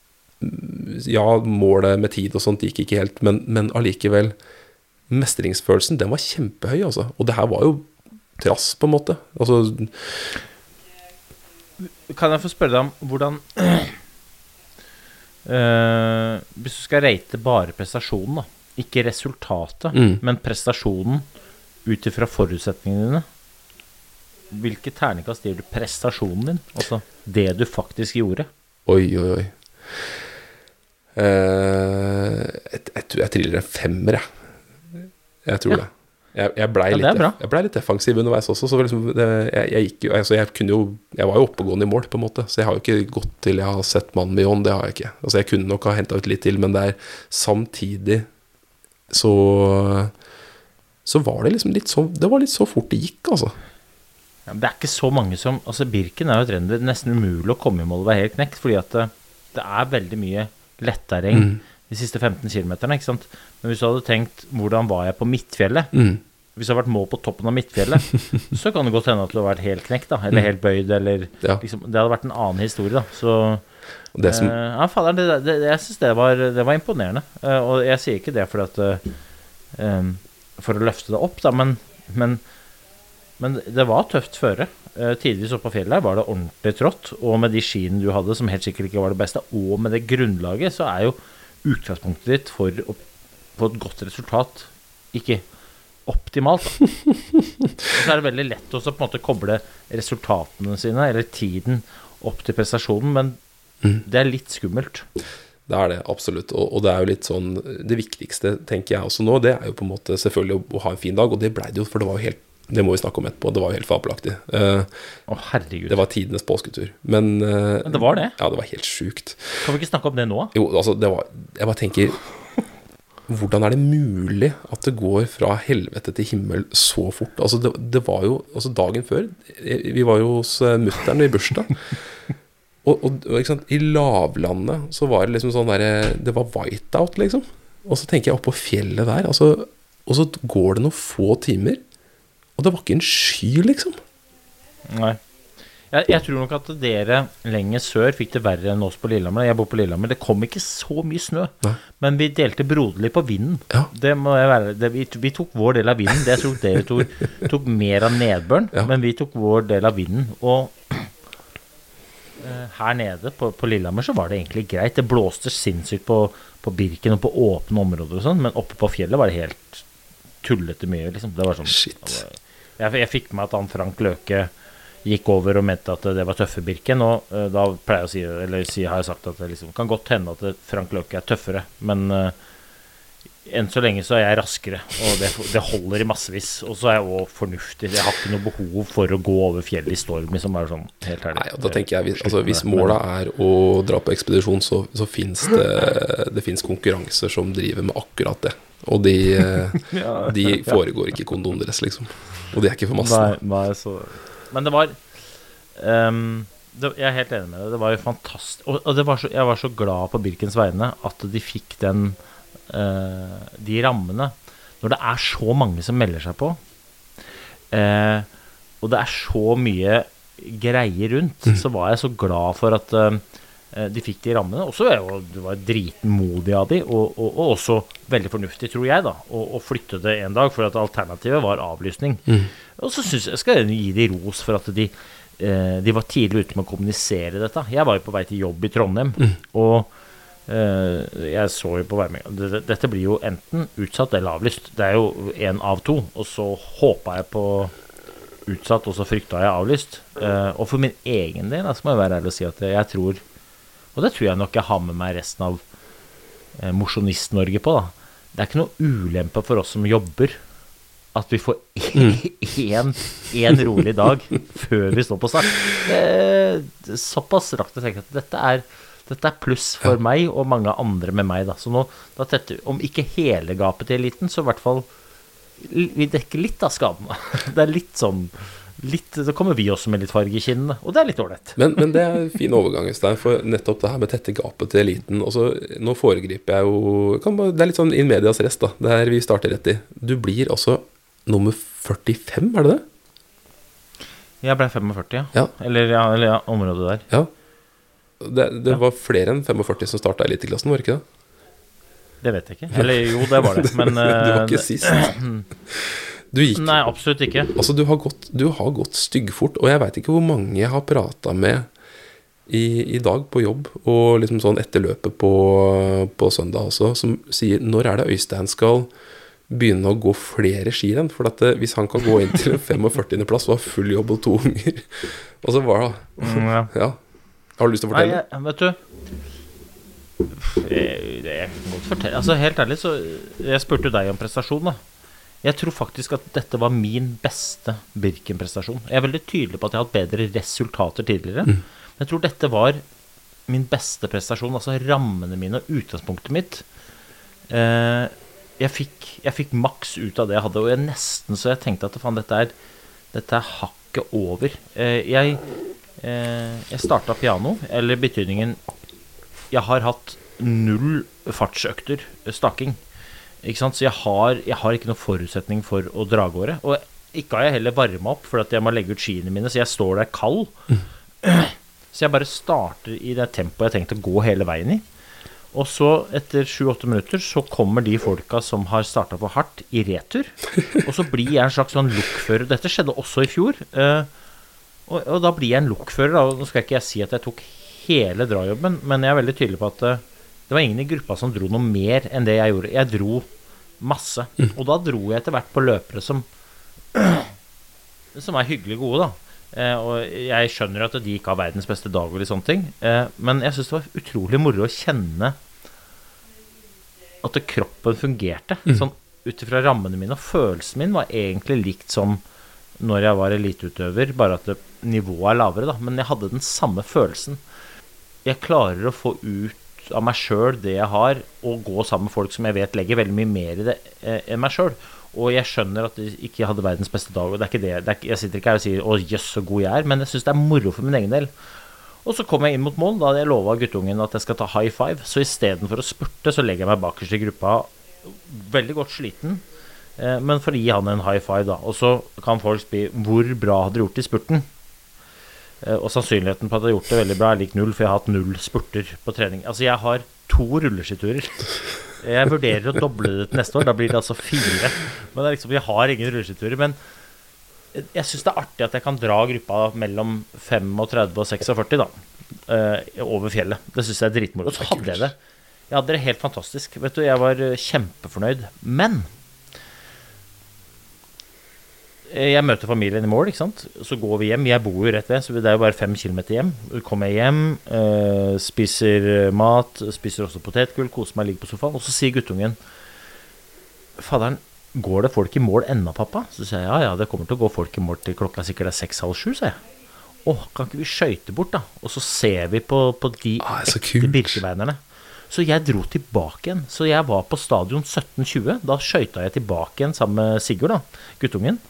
Speaker 6: ja, målet med tid og sånt gikk ikke helt, men, men allikevel mestringsfølelsen, den var kjempehøy, altså. Og det her var jo trass på en måte. Altså,
Speaker 5: kan jeg få spørre deg om hvordan uh, hvis du skal rate bare prestasjonen da, ikke resultatet,
Speaker 6: Mm.
Speaker 5: men prestasjonen ut ifra forutsetningene dine, hvilke terningkast gir du prestasjonen din? Altså det du faktisk gjorde?
Speaker 6: Oi, oi, oi. Eh, jeg, jeg, tror- jeg triller en femmer, jeg. Jeg tror
Speaker 5: Ja.
Speaker 6: det. Jeg, jeg, ble
Speaker 5: Ja,
Speaker 6: litt,
Speaker 5: det er bra.
Speaker 6: jeg ble litt defensiv underveis også, så liksom det, jeg, jeg gikk jo, altså jeg kunne jo, jeg var jo oppegående i mål på en måte, så jeg har jo ikke gått til jeg har sett mannen med Jon, det har jeg ikke. Altså jeg kunne nok ha hentet ut litt til, men det er samtidig så, så var det liksom litt så, det var litt så fort det gikk, altså.
Speaker 5: Ja, men det er ikke så mange som, altså Birken er jo et renn, det er nesten umulig å komme i mål og være helt knekt, fordi at det, det er veldig mye letterreng
Speaker 6: Mm.
Speaker 5: de siste femten kilometerne, ikke sant? Men hvis du hadde tenkt, hvordan var jeg på Midtfjellet?
Speaker 6: Mm.
Speaker 5: Hvis du har vært mål på toppen av Midtfjellet, så kan det godt hende at du har vært helt knekt, da, eller helt bøyd, eller
Speaker 6: Ja.
Speaker 5: liksom, det hadde vært en annen historie, da. Så
Speaker 6: Og det som,
Speaker 5: eh, ja, fader, det, det, jeg synes det var, det var imponerende. Eh, og jeg sier ikke det fordi at eh, eh, for å løfte det opp, da, men, men, men det var tøft føre. Eh, tidligere så på fjellet her var det ordentlig trått, og med de skiene du hadde, som helt sikkert ikke var det beste, og med det grunnlaget, så er jo utgangspunktet ditt for å få et godt resultat ikke optimalt, da. Og så er det veldig lett også på en måte koble resultatene sine, eller tiden, opp til prestasjonen, men det er litt skummelt.
Speaker 6: Det er det, absolutt, og, og det er jo litt sånn, det viktigste, tenker jeg også nå, det er jo på en måte selvfølgelig å, å ha en fin dag, og det ble det jo, for det var jo helt, det må vi snakke om etterpå, det var jo helt fabelaktig. Uh,
Speaker 5: Å, herregud.
Speaker 6: det var tidenes påsketur, men, uh,
Speaker 5: Men det var det?
Speaker 6: Ja, det var helt sykt.
Speaker 5: Kan vi ikke snakke om det nå?
Speaker 6: Jo, altså, det var, jeg bare tenker, hvordan er det mulig at det går fra helvete til himmel så fort? Altså, det, det var jo, altså dagen før, vi var jo hos uh, mutteren i bursdag, og, og, og ikke sant, i lavlandet så var det liksom sånn der, det var whiteout liksom, og så tenker jeg opp på fjellet der, altså, og så går det noen få timer, og det var ikke en sky liksom.
Speaker 5: Nei. Jeg, jeg tror nok at dere lenger sør fikk det verre enn oss på Lillehammer. Jeg bor på Lillehammer. Det kom ikke så mye snø,
Speaker 6: Nei.
Speaker 5: men vi delte broderlig på vinden.
Speaker 6: Ja.
Speaker 5: Det må jeg være. Det, vi, vi tok vår del av vinden. Det jeg tror dere tok, tok mer av nedbøren,
Speaker 6: Ja.
Speaker 5: men vi tok vår del av vinden. Og eh, her nede på, på Lillehammer så var det egentlig greit. Det blåste sinnssykt på, på Birken og på åpne områder og sånn, men oppe på fjellet var det helt tullete mye, liksom. Det var sånn.
Speaker 6: Shit.
Speaker 5: det var- Jeg, jeg fikk med at han Frank Løke gikk over og mente at det var tøffe Birken, og uh, da pleier jeg å si, eller si, har jeg sagt at det liksom kan godt hende at det, Frank Løke er tøffere, men uh, enn så lenge så er jeg raskere, og det, det holder i massevis, og så er jeg også fornuftig. Jeg har ikke noe behov for å gå over fjellet i storm, liksom, bare sånn helt ærlig.
Speaker 6: Nei, og da tenker jeg, hvis, altså, hvis
Speaker 5: Slutt med det.
Speaker 6: målet er å dra på ekspedisjon, så, så finnes det, det finnes konkurranser som driver med akkurat det. Og de, eh, de foregår ikke i kondomdress, liksom. Og de er ikke for massen.
Speaker 5: Nei, nei, så... Men det var ehm, det, Jeg er helt enig med det. Det var jo fantastisk. Og, og det var så, jeg var så glad på Birkens vegne at de fikk den eh, de rammene. Når det er så mange som melder seg på, eh, og det er så mye greier rundt, så var jeg så glad for at eh, de fikk de rammene. Også var jo, det var dritenmodig av de, og, og, og også veldig fornuftig, tror jeg da, å, å flytte det en dag, for at alternativet var avlysning. Og så synes jeg, skal jeg gi de ros for at de, eh, de var tidlig ute med å kommunisere dette. Jeg var jo på vei til jobb i Trondheim, og eh, jeg så jo på vei med, det, dette blir jo enten utsatt eller avlyst. Det er jo en av to, og så håpet jeg på utsatt, og så fryktet jeg avlyst. Eh, og for min egen del, da, så må jeg være ærlig å si at jeg tror, og det tror jeg nok jeg har med meg resten av eh, Mosjonist-Norge på, da. Det er ikke noe ulempe for oss som jobber at vi får en, en rolig dag før vi står på start. Det er såpass rakt å tenke at dette er, dette er pluss for meg og mange andre med meg, da. Så nå, da tetter, om ikke hele gapet til eliten, så i hvert fall vi dekker litt av skadene. Det er litt sånn litt, så kommer vi også med litt farge i kinnene, og det er litt ålreit.
Speaker 6: Men, men det er en fin overgang, Stein, for nettopp det her med tette gapet til eliten. Også, nå foregriper jeg jo kan bare, det er litt sånn in medias rest, da, der vi starter rett i. Du blir altså nummer førtifem, er det det?
Speaker 5: Jeg ble femogførti, ja.
Speaker 6: Ja.
Speaker 5: Eller, ja, eller ja, området der.
Speaker 6: Ja. Det, det
Speaker 5: Ja.
Speaker 6: var flere enn femogførti som startet eliteklassen, var det ikke det?
Speaker 5: Det vet jeg ikke. Eller jo, det var det. Men
Speaker 6: Du var ikke
Speaker 5: eh,
Speaker 6: sist. Du gikk,
Speaker 5: Nei, absolutt ikke.
Speaker 6: altså du har gått, du har gått styggfort, og jeg vet ikke hvor mange jeg har pratet med i, i dag på jobb, og liksom sånn etter løpet på, på søndag også, som sier, når er det Øystein skal begynne å gå flere skirenn? For at det, hvis han kan gå inn til en femogførtiende plass og ha full jobb og to unger, og så var det,
Speaker 5: Mm, ja.
Speaker 6: ja. Har du lyst til å fortelle?
Speaker 5: Nei, jeg, vet du jeg, jeg kan godt fortelle. Altså helt ærlig så jeg spurte deg om prestasjon da. Jeg tror faktisk at dette var min beste Birken-prestasjon. Jeg er veldig tydelig på at jeg har hatt bedre resultater tidligere. Mm. Men jeg tror dette var min beste prestasjon. Altså rammene mine og utgangspunktet mitt. Eh, jeg, fikk, jeg fikk maks ut av det jeg hadde. Og jeg nesten så jeg tenkte at faen, dette er, dette er hakket over. Eh, jeg, eh, jeg startet piano, eller betydningen jeg har hatt null fartsøkter staking. Ikke sant? Så jeg har, jeg har ikke noen forutsetning for å dra gårde. Og ikke har jeg heller varmet opp, for at jeg må legge ut skiene mine, så jeg står der kald. Mm. Så jeg bare starter i det tempoet jeg tenkte å gå hele veien i. Og så etter sju-åtte minutter så kommer de folka som har startet for hardt i retur. Og så blir jeg en slags sånn lokfører. Dette skjedde også i fjor. Og, og da blir jeg en lokfører. Da. Nå skal ikke jeg si at jeg tok hele drajobben, men jeg er veldig tydelig på at det var ingen i gruppa som dro noe mer enn det jeg gjorde. Jeg dro masse. Mm. Og da dro jeg etter hvert på løpere som som er hyggelig gode da. Eh, og jeg skjønner at de ikke har verdens beste dag eller sånne ting. Eh, men jeg synes det var utrolig moro å kjenne at det, kroppen fungerte. Mm. Sånn utifra rammene mine, og følelsen min var egentlig likt som når jeg var eliteutøver, bare at det, nivået er lavere da. Men jeg hadde den samme følelsen. Jeg klarer å få ut av meg selv det jeg har, og gå sammen med folk som jeg vet legger veldig mye mer i det eh, enn meg selv. Og jeg skjønner at jeg ikke hadde verdens beste dag, og det er ikke det, det er ikke, jeg sitter ikke her og sier, å jøss så god jeg er, men jeg synes det er moro for min egen del. Og så kom jeg inn mot mål, da hadde jeg lovet guttungen at jeg skal ta high five, så i stedet for å spurte, så legger jeg meg bakerst i gruppa, veldig godt sliten, eh, men for å gi han en high five da, og så kan folk spille, hvor bra hadde du gjort i spurten? Og sannsynligheten på at jeg har gjort det veldig bra er lik null, for jeg har hatt null spurter på trening. Altså jeg har to rulleskiturer. Jeg vurderer å doble det til neste år, da blir det altså fire. Men det er liksom, jeg har ingen rulleskiturer, men jeg synes det er artig at jeg kan dra gruppa mellom femogtredve og seksogførti da, over fjellet. Det synes jeg er dritmoro. Og så hadde jeg det. Jeg hadde det helt fantastisk. Vet du, jeg var kjempefornøyd. Men jeg møter familien i mål, ikke sant? Så går vi hjem, jeg bor jo rett ved, så det er jo bare fem kilometer hjem. Så kommer jeg hjem, øh, spiser mat, spiser også potetgull, koser meg, ligger på sofaen, og så sier guttungen, faderen, går det folk i mål enda, pappa? Så sier jeg, ja, ja, det kommer til å gå folk i mål til klokka sikkert er seks, halv sju, sier jeg. Åh, kan ikke vi skjøyte bort da? Og så ser vi på, på de
Speaker 6: ah,
Speaker 5: ekte birkebeinerne. Så jeg dro tilbake igjen, så jeg var på stadion sytten tjue, da skjøyta jeg tilbake igjen sammen med Sigurd da, guttungen.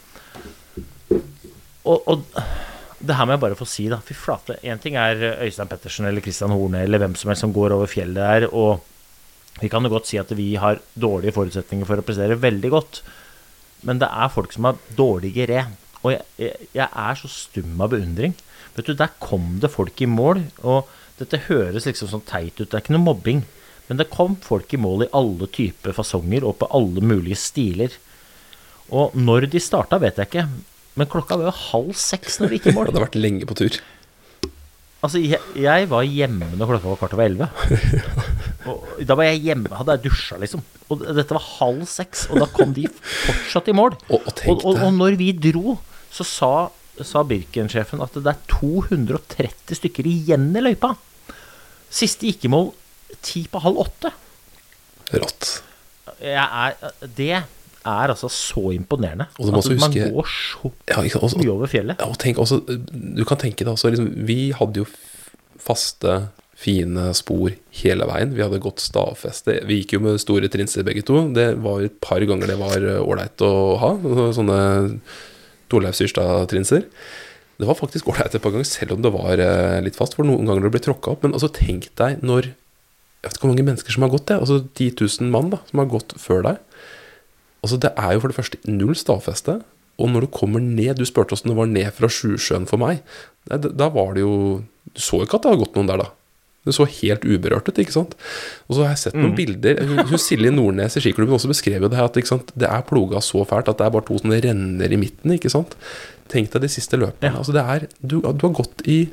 Speaker 5: Og, og det her må jeg bare få si da, fy flate, en ting er Øystein Pettersen eller Christian Horne eller hvem som helst som går over fjellet der, og vi kan jo godt si at vi har dårlige forutsetninger for å prestere veldig godt, men det er folk som har dårligere, og jeg, jeg, jeg er så stum av beundring. Vet du, der kom det folk i mål, og dette høres liksom sånn teit ut, det er ikke noe mobbing, men det kom folk i mål i alle typer fasonger og på alle mulige stiler. Og når de startet vet jeg ikke, men klokka var jo halv seks når vi gikk i mål.
Speaker 6: Det hadde vært lenge på tur.
Speaker 5: Altså, jeg, jeg var hjemme når klokka var kvart over elleve. Og da var jeg hjemme, hadde jeg dusjet liksom. Og dette var halv seks, og da kom de fortsatt i mål.
Speaker 6: Og, og,
Speaker 5: og, og, og når vi dro, så sa, sa Birken-sjefen at det er to hundre og tretti stykker igjen i løypa. Siste gikk i mål ti på halv åtte.
Speaker 6: Rått.
Speaker 5: Jeg er, det er altså så imponerende
Speaker 6: og du må
Speaker 5: at
Speaker 6: også
Speaker 5: man
Speaker 6: huske,
Speaker 5: går så
Speaker 6: ja, også,
Speaker 5: mye over fjellet.
Speaker 6: Ja, og tenk også, du kan tenke deg også, liksom, vi hadde jo faste, fine spor hele veien. Vi hadde gått stavfeste. Vi gikk jo med store trinser begge to. Det var et par ganger det var ordentlig å ha, sånne Torleif Syrstad-trinser. Det var faktisk ordentlig et par ganger, selv om det var litt fast, for noen ganger det ble tråkket opp. Men altså, tenk deg når, jeg vet ikke hvor mange mennesker som har gått det, altså ti tusen mann da, som har gått før deg. Altså det er jo for det første null stavfeste, og når du kommer ned, du spørte hvordan det var ned fra Sjusjøen for meg, da, da var det jo, du så ikke at det hadde gått noen der da, det så helt uberørt ut, ikke sant? Og så har jeg sett noen mm. bilder, hun, hun Silje Nordnes i skiklubben også beskrev jo det her, at ikke sant? Det er ploga så fælt at det er bare to sånne renner i midten, ikke sant? Tenk deg de siste løpene, ja. Altså det er, du, du har gått i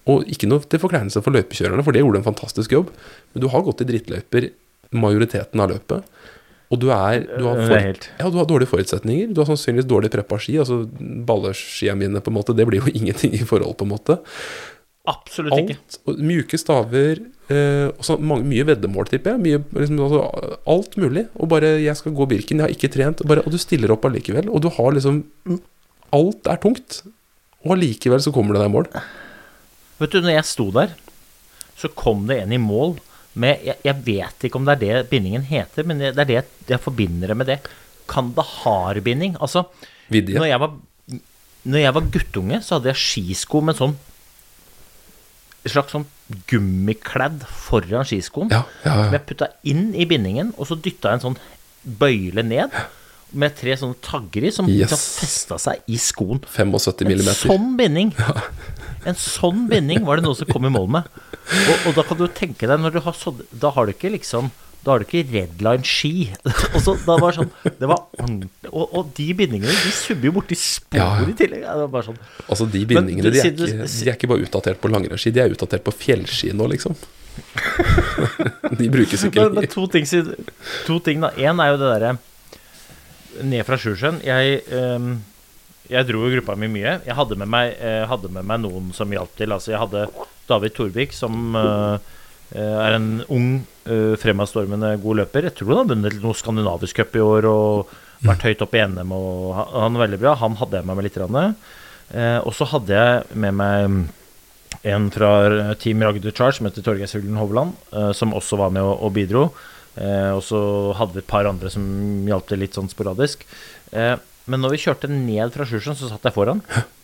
Speaker 6: og ikke noe til forkleinelse for løpekjørerne, for det gjorde en fantastisk jobb, men du har gått i drittløyper majoriteten av løpet, og du er, du har, for, ja, du har dårlige forutsetninger, du har sannsynligvis dårlig preppa ski, altså ballerskia mine på en måte, det blir jo ingenting i forhold på en måte.
Speaker 5: Absolutt
Speaker 6: alt,
Speaker 5: ikke.
Speaker 6: Og mjuke staver, eh, og så mange, mye veddemål, tipper jeg, mye, liksom, altså, alt mulig, og bare, jeg skal gå Birken, jeg har ikke trent, og, bare, og du stiller opp allikevel, og du har liksom, alt er tungt, og allikevel så kommer det der mål.
Speaker 5: Vet du, når jeg sto der, så kom det en i mål, med, jeg, jeg vet ikke om det er det bindingen heter, men det er det jeg, jeg forbinder det med det. Kandahar-binding, altså,
Speaker 6: Vidje.
Speaker 5: når jeg var, når jeg var guttunge, så hadde jeg skisko med sånn, et slags sånn gummikledd foran skiskoen,
Speaker 6: ja, ja, ja.
Speaker 5: som jeg puttet inn i bindingen, og så dyttet jeg en sånn bøyle ned, med tre sånne tagger i, som
Speaker 6: yes.
Speaker 5: festet seg i skoen.
Speaker 6: syttifem millimeter.
Speaker 5: En sånn binding. Ja. En sånn binding var det noe som kom i mål med. Og, og da kan du tenke deg, når du har sånn, da har du ikke liksom, da har du ikke redline ski. Og så, da var sånn, det var ordentlig, og, og de bindingene, de subber jo bort i spor ja, ja. i tillegg. Det var bare sånn.
Speaker 6: Altså de bindingene, Men, de, er ikke, de er ikke bare utdatert på langrennsski, de er utdatert på fjellski nå, liksom. De brukes ikke
Speaker 5: men, men to ting, to ting da. En er jo det der, ned fra Sjusjøen, jeg... Um, Jeg dro jo gruppa mi mye. Jeg hadde med meg, eh, hadde med meg noen som hjalp til. Altså, jeg hadde David Torvik, som uh, er en ung, uh, fremadstormende god løper. Jeg tror han har vunnet noe skandinavisk cup i år og vært høyt oppe i N M, og han er veldig bra. Han hadde jeg med meg litt. Uh, og så hadde jeg med meg en fra Team Ragde Charge, som heter Torgeir Suglen Hovland, uh, som også var med og, og bidro. Uh, og så hadde vi et par andre som hjalp til litt sånn sporadisk. Uh, Men når vi kjørte ned fra Sjusjøen, så satt jeg foran.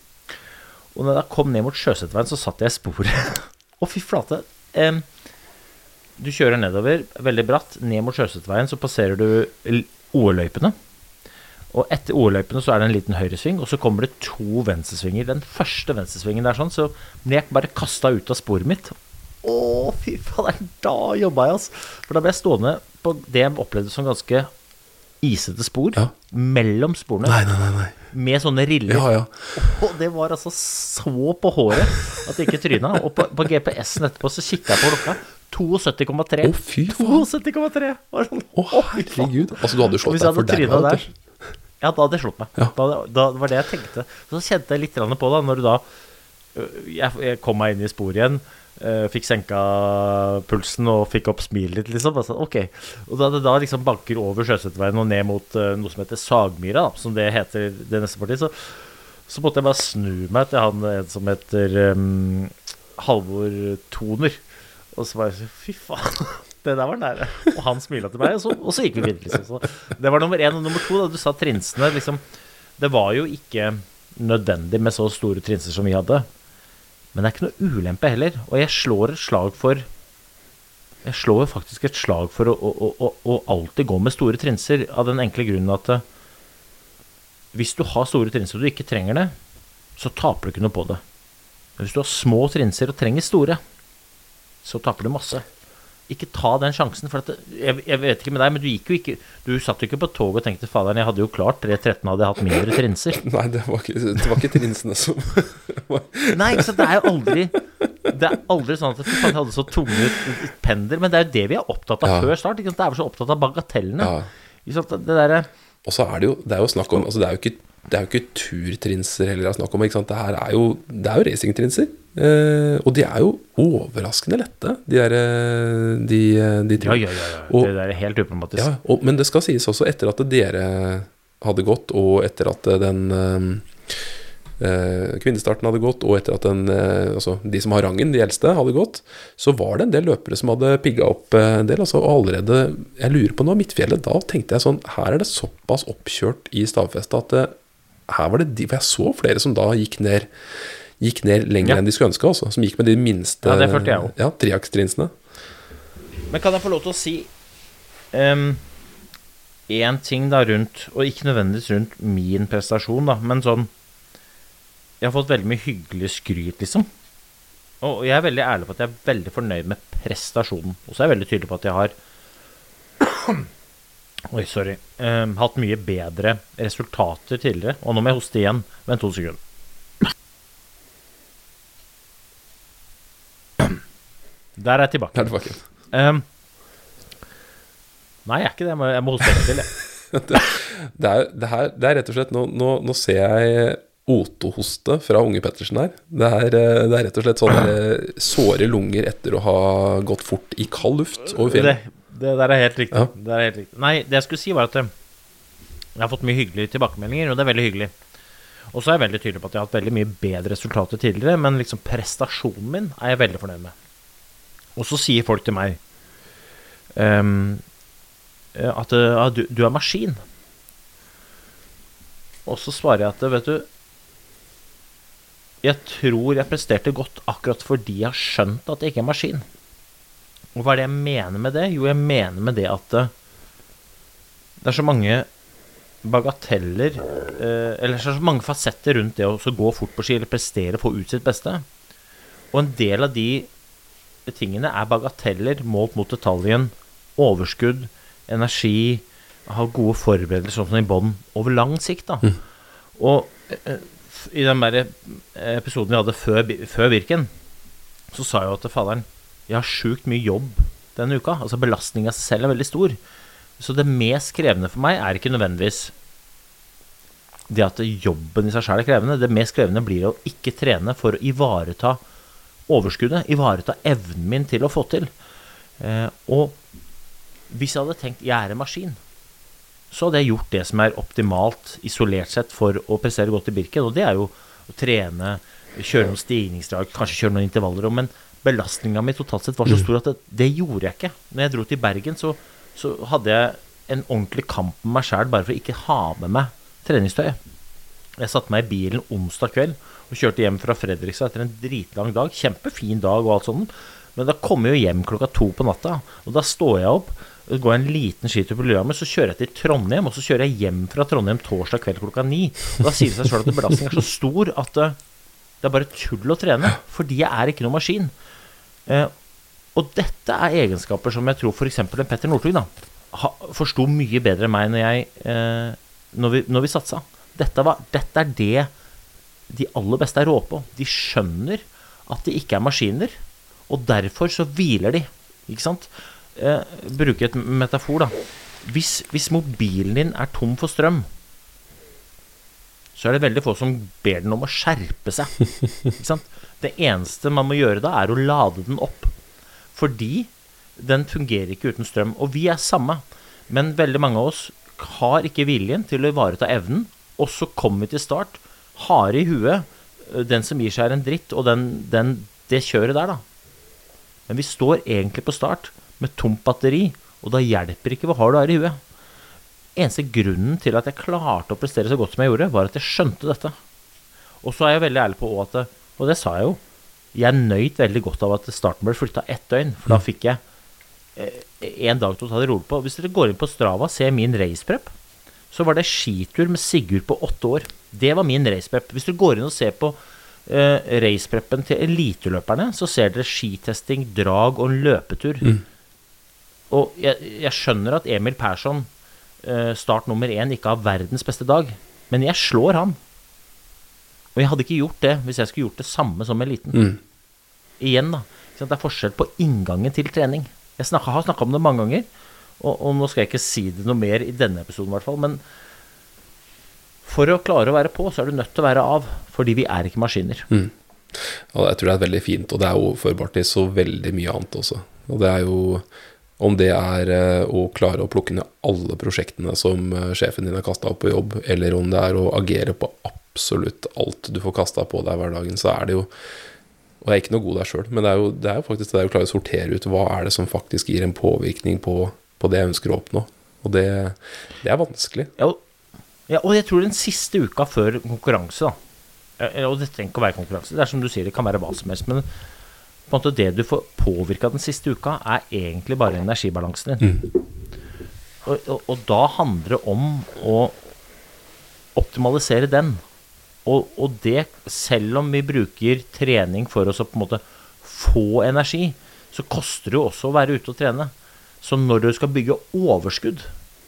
Speaker 5: Og når jeg kom ned mot Sjøsetveien, så satt jeg i sporet. Og fy flate, eh, du kjører nedover, veldig bratt, ned mot Sjøsetveien, så passerer du O L-løypene. Og etter O L-løypene så er det en liten høyresving, og så kommer det to venstresvinger. Den første venstresvingen der sånn, så ble jeg bare kastet ut av sporet mitt. Å, fy faen, da jobbet jeg, altså. For da ble jeg stående på det jeg opplevde som ganske isete spor, ja. mellom sporene,
Speaker 6: nei, nei, nei, nei.
Speaker 5: med sånne riller.
Speaker 6: Ja, ja.
Speaker 5: Og det var altså så på håret at det ikke tryna. Og på, på G P S-en etterpå så kikket jeg på klokka. syttito komma tre.
Speaker 6: Å, fy faen.
Speaker 5: syttito komma tre.
Speaker 6: Sånn, å, herregud. Altså, du hadde slått deg for der,
Speaker 5: der. Ja, da hadde jeg slått meg. Ja. Da, da var det jeg tenkte. Så kjente jeg litt på da, når du da, jeg, jeg kom meg inn i spor igjen, Uh, fikk senka pulsen og fikk opp smilet litt, liksom. Altså, ok. Og da det da liksom banker over Sjøsetveien og ned mot uh, noe som heter Sagmyra, da, som det heter det neste partiet, så, så måtte jeg bare snu meg til han en som heter um, Halvor Toner. Og så var jeg så, fy faen, det der var nære. Og han smilet til meg, og så, og så gikk vi videre, liksom. Så det var nummer en, og nummer to, da du sa trinsene, liksom, det var jo ikke nødvendig med så store trinser som vi hadde. Men det er ikke noe ulempe heller. Og jeg slår et slag for Jeg slår faktisk et slag for å, å, å, å alltid gå med store trinser, av den enkle grunnen at hvis du har store trinser og du ikke trenger det, så taper du ikke noe på det. Men hvis du har små trinser og trenger store, så taper du masse. Ikke ta den sjansen, for at det, jeg, jeg vet ikke med deg, men du gikk jo ikke, du satt jo ikke på tog og tenkte, faderen, jeg hadde jo klart tre tretten hadde jeg hatt mindre trinser.
Speaker 6: Nei, det var ikke, det var ikke trinsene som
Speaker 5: Nei, så det er jo aldri, det er aldri sånn at jeg hadde så tunge pender, men det er jo det vi er opptatt av ja. før start, ikke sant? Det er jo så opptatt av bagatellene. Ja. Det der,
Speaker 6: og så er det jo, det er jo snakk om, altså det er jo ikke, det er jo ikke turtrinser heller å snakke om, ikke sant? Det her er jo, det er jo racingtrinser. Uh, og de er jo overraskende lette, de der de, de
Speaker 5: ja, ja, ja, ja. Og, det er helt uproblematisk
Speaker 6: ja, og, men det skal sies også, etter at dere hadde gått, og etter at den uh, kvinnestarten hadde gått, og etter at den, uh, altså, de som har rangen, de eldste, hadde gått, så var det en del løpere som hadde pigget opp en del, altså, og allerede, jeg lurer på noe, Midtfjellet, da tenkte jeg sånn, her er det såpass oppkjørt i stavfestet at uh, her var det de, for jeg så flere som da gikk ned gikk ned lenger ja. enn de skulle ønske, altså, som gikk med de minste
Speaker 5: ja, det følte jeg også.
Speaker 6: Ja, triakstrinsene.
Speaker 5: Men kan jeg få lov til å si um, en ting da rundt, og ikke nødvendigvis rundt min prestasjon da, men sånn, jeg har fått veldig mye hyggelig skryt, liksom. Og jeg er veldig ærlig på at jeg er veldig fornøyd med prestasjonen. Og så er jeg veldig tydelig på at jeg har oi, sorry, um, hatt mye bedre resultater tidligere, og nå må jeg hoste igjen, vent to sekunder. Der er jeg tilbake.
Speaker 6: Der er tilbake.
Speaker 5: Um, nei, jeg er ikke det. Jeg må, jeg må hoste til, jeg.
Speaker 6: det, det, er, det, her, det er rett og slett nå, nå, nå ser jeg otohoste fra unge Pettersen her. Det er, det er rett og slett sånne såre lunger etter å ha gått fort i kald luft over fjellet.
Speaker 5: Det, det der er helt riktig.
Speaker 6: Ja.
Speaker 5: Det er helt riktig. Nei, det jeg skulle si var at jeg har fått mye hyggelige tilbakemeldinger, og det er veldig hyggelig. Og så er jeg veldig tydelig på at jeg har hatt veldig mye bedre resultater tidligere, men liksom prestasjonen min er jeg veldig fornøyd med. Og så sier folk til meg um, at ja, du, du er maskin. Og så svarer jeg at, vet du, jeg tror jeg presterte godt akkurat fordi jeg har skjønt at jeg ikke er maskin. Og hva er det jeg mener med det? Jo, jeg mener med det at det er så mange bagateller, eh, eller så mange fasetter rundt det å gå fort på ski, eller prestere, få ut sitt beste. Og en del av de tingene er bagateller målt mot detaljen, overskudd, energi, ha gode forberedelser sånn i bånd over lang sikt da. Mm. Og eh, i den der episoden vi hadde før, før Birken, så sa jeg jo til faderen, jeg har sjukt mye jobb denne uka, altså belastningen av seg selv er veldig stor, så det mest krevende for meg er ikke nødvendigvis det at jobben i seg selv er krevende, det mest krevende blir å ikke trene for å ivareta overskuddet, ivareta evnen min til å få til. Eh, og hvis jeg hadde tenkt, jeg er en maskin, så hadde jeg gjort det som er optimalt isolert sett for å prestere godt i Birken, og det er jo å trene, kjøre noen stigningsdrag, kanskje kjøre noen intervaller, men belastningen min totalt sett var så stor at det, det gjorde jeg ikke. Når jeg dro til Bergen, så, så hadde jeg en ordentlig kamp med meg selv, bare for å ikke ha med meg treningstøyet. Jeg satte meg i bilen onsdag kveld, og kjørte hjem fra Fredrikstad etter en dritlang dag, kjempefin dag og alt sånt, men da kom jeg jo hjem klokka to på natta, og da står jeg opp, går en liten skitur på Lillehammer, så kjører jeg til Trondheim, og så kjører jeg hjem fra Trondheim torsdag kveld klokka ni. Og da sier det seg selv at belastningen er så stor at uh, det er bare tull å trene, fordi jeg er ikke noen maskin. Uh, og dette er egenskaper som jeg tror for eksempel Petter Northug da, ha, forstod mye bedre enn meg når, jeg, uh, når, vi, når vi satsa. Dette, var, dette er det de aller beste er rå på. De skjønner at de ikke er maskiner, og derfor så hviler de, ikke sant? Eh, bruke et metafor da. Hvis, hvis mobilen din er tom for strøm, så er det veldig få som ber den om å skjerpe seg. Ikke sant? Det eneste man må gjøre da er å lade den opp, fordi den fungerer ikke uten strøm. Og vi er samme, men veldig mange av oss har ikke viljen til å ivareta evnen, og så kommer vi til start, har i huet, den som gir seg er en dritt, og den, den, det kjøret der da. Men vi står egentlig på start med tomt batteri, og da hjelper ikke hva har du her i huet. Eneste grunnen til at jeg klarte å prestere så godt som jeg gjorde, var at jeg skjønte dette. Og så er jeg veldig ærlig på at, og det sa jeg jo, jeg nøyt veldig godt av at starten ble flyttet ett døgn, for da fikk jeg eh, en dag til å ta det rolig på. Hvis dere går inn på Strava, ser min raceprep, så var det skitur med Sigurd på åtte år. Det var min raceprep. Hvis dere går inn og ser på uh, racepreppen til eliteløperne, så ser dere skitesting, drag og en løpetur. Mm. Og jeg, jeg skjønner at Emil Persson, uh, start nummer én, ikke har verdens beste dag, men jeg slår han. Og jeg hadde ikke gjort det hvis jeg skulle gjort det samme som eliten. Mm. Igjen da, det er forskjell på inngangen til trening. Jeg snakket, har snakket om det mange ganger, og, og nå skal jeg ikke si det noe mer i denne episoden i hvert fall, men for å klare å være på, så er du nødt til å være av, fordi vi er ikke maskiner. Mm.
Speaker 6: Ja, jeg tror det er veldig fint, og det er jo forbart til så veldig mye annet også. Og det er jo, om det er å klare å plukke ned alle prosjektene som sjefen din har kastet opp på jobb, eller om det er å agere på absolutt alt du får kastet på deg hver dagen, så er det jo, og jeg er ikke noe god der selv, men det er jo, det er jo faktisk det å klare å sortere ut hva er det som faktisk gir en påvirkning på, på det jeg ønsker å oppnå. Og det, det er vanskelig.
Speaker 5: Ja, ja, og jeg tror den siste uka før konkurranse da, og det trenger ikke å være konkurranse, det er som du sier, det kan være hva som helst, men på en måte det du får påvirket den siste uka er egentlig bare energibalansen din. Mm. Og, og, og da handler det om å optimalisere den. Og, og det, selv om vi bruker trening for oss å på en måte få energi, så koster det jo også å være ute og trene. Så når du skal bygge overskudd,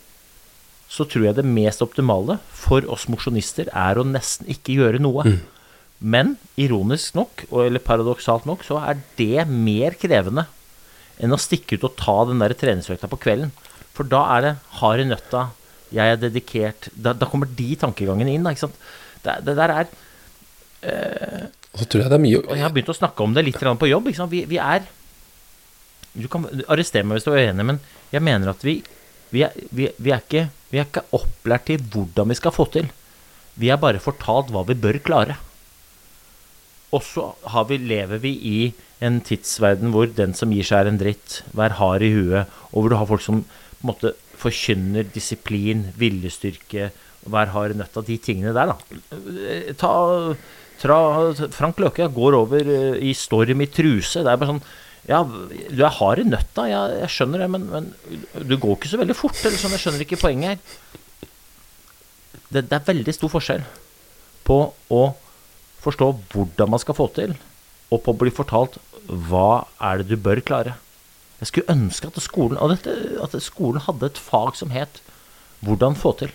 Speaker 5: så tror jeg det mest optimale for oss mosjonister er å nesten ikke gjøre noe. Mm. Men ironisk nok, eller paradoksalt nok, så er det mer krevende enn å stikke ut og ta den der treningsøkta på kvelden. For da er det hard i nøtta, jeg er dedikert, da, da kommer de tankegangene inn, da, ikke sant? Det, det der er... Eh,
Speaker 6: og så tror jeg det er mye...
Speaker 5: Og jeg har begynt å snakke om det litt på jobb, ikke sant? Vi, vi er... Du kan arrestere meg hvis du er enig, men jeg mener at vi, vi, er, vi, vi, er ikke, vi er ikke opplært til hvordan vi skal få til. Vi er bare fortalt hva vi bør klare. Og så har vi, lever vi i en tidsverden hvor den som gir seg er en dritt, vær hard i huet, og hvor du har folk som på en måte forkynner disiplin, viljestyrke, vær hard i nøtta, de tingene der da. Ta, tra, Frank Løke går over i storm i truse, det er bare sånn, ja, du er hard i nøtta, ja, jeg skjønner det, men, men du går ikke så veldig fort, eller sånn, jeg skjønner ikke poenget her. Det, det er veldig stor forskjell på å forstå hvordan man skal få til, og på å bli fortalt hva er det du bør klare. Jeg skulle ønske at skolen, og dette, at skolen hadde et fag som het hvordan få til.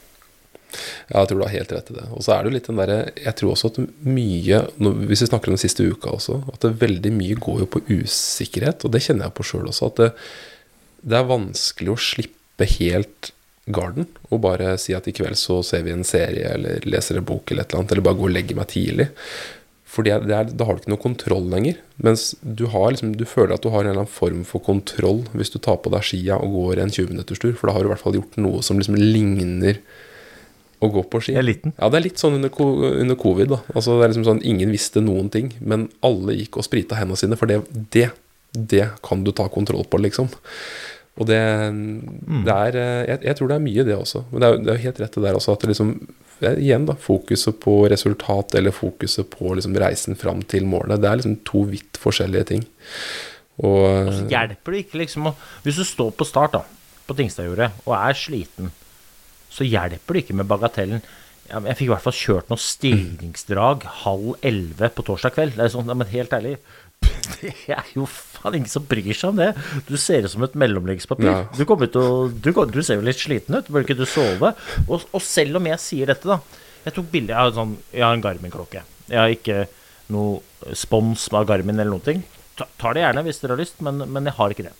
Speaker 6: Ja, jeg tror du har helt rett i det. Og så er det jo litt den der, jeg tror også at mye, hvis vi snakker om den siste uka også, at det veldig mye går jo på usikkerhet, og det kjenner jeg på selv også, at det, det er vanskelig å slippe helt garden, og bare si at i kveld så ser vi en serie, eller leser en bok eller et eller annet, eller bare gå og legge meg tidlig. Fordi det er, da har du ikke noe kontroll lenger, mens du, har liksom, du føler at du har en eller annen form for kontroll hvis du tar på deg skia og går en tjue minutters tur, for da har du i hvert fall gjort noe som liksom ligner å gå på ski.
Speaker 5: Jeg er liten.
Speaker 6: Ja, det er litt sånn under, under covid da. Altså det er liksom sånn, ingen visste noen ting, men alle gikk og sprita hendene sine, for det, det, det kan du ta kontroll på liksom. Og det, mm. det er, jeg, jeg tror det er mye det også, men det er, det er helt rett det der også, at det liksom, igjen da, fokuset på resultat, eller fokuset på liksom reisen fram til målet, det er liksom to vidt forskjellige ting. Og,
Speaker 5: og så hjelper det ikke liksom, å, hvis du står på start da, på Tingstadjordet, og er sliten, så hjelper det ikke med bagatellen. Jeg fikk i hvert fall kjørt noen stillingsdrag halv elleve på torsdag kveld. Det er sånn, men helt ærlig, det er jo faen ingen som bryr seg om det. Du ser det som et mellomleggspapir. Ja. Du, kommer til å, du, du ser jo litt sliten ut, bør ikke du sove? Og, og selv om jeg sier dette da, jeg tok bilder, jeg har, sånn, jeg har en Garmin-klokke. Jeg har ikke noe spons av Garmin eller noen ting. Ta, tar det gjerne hvis dere har lyst, men, men jeg har ikke det.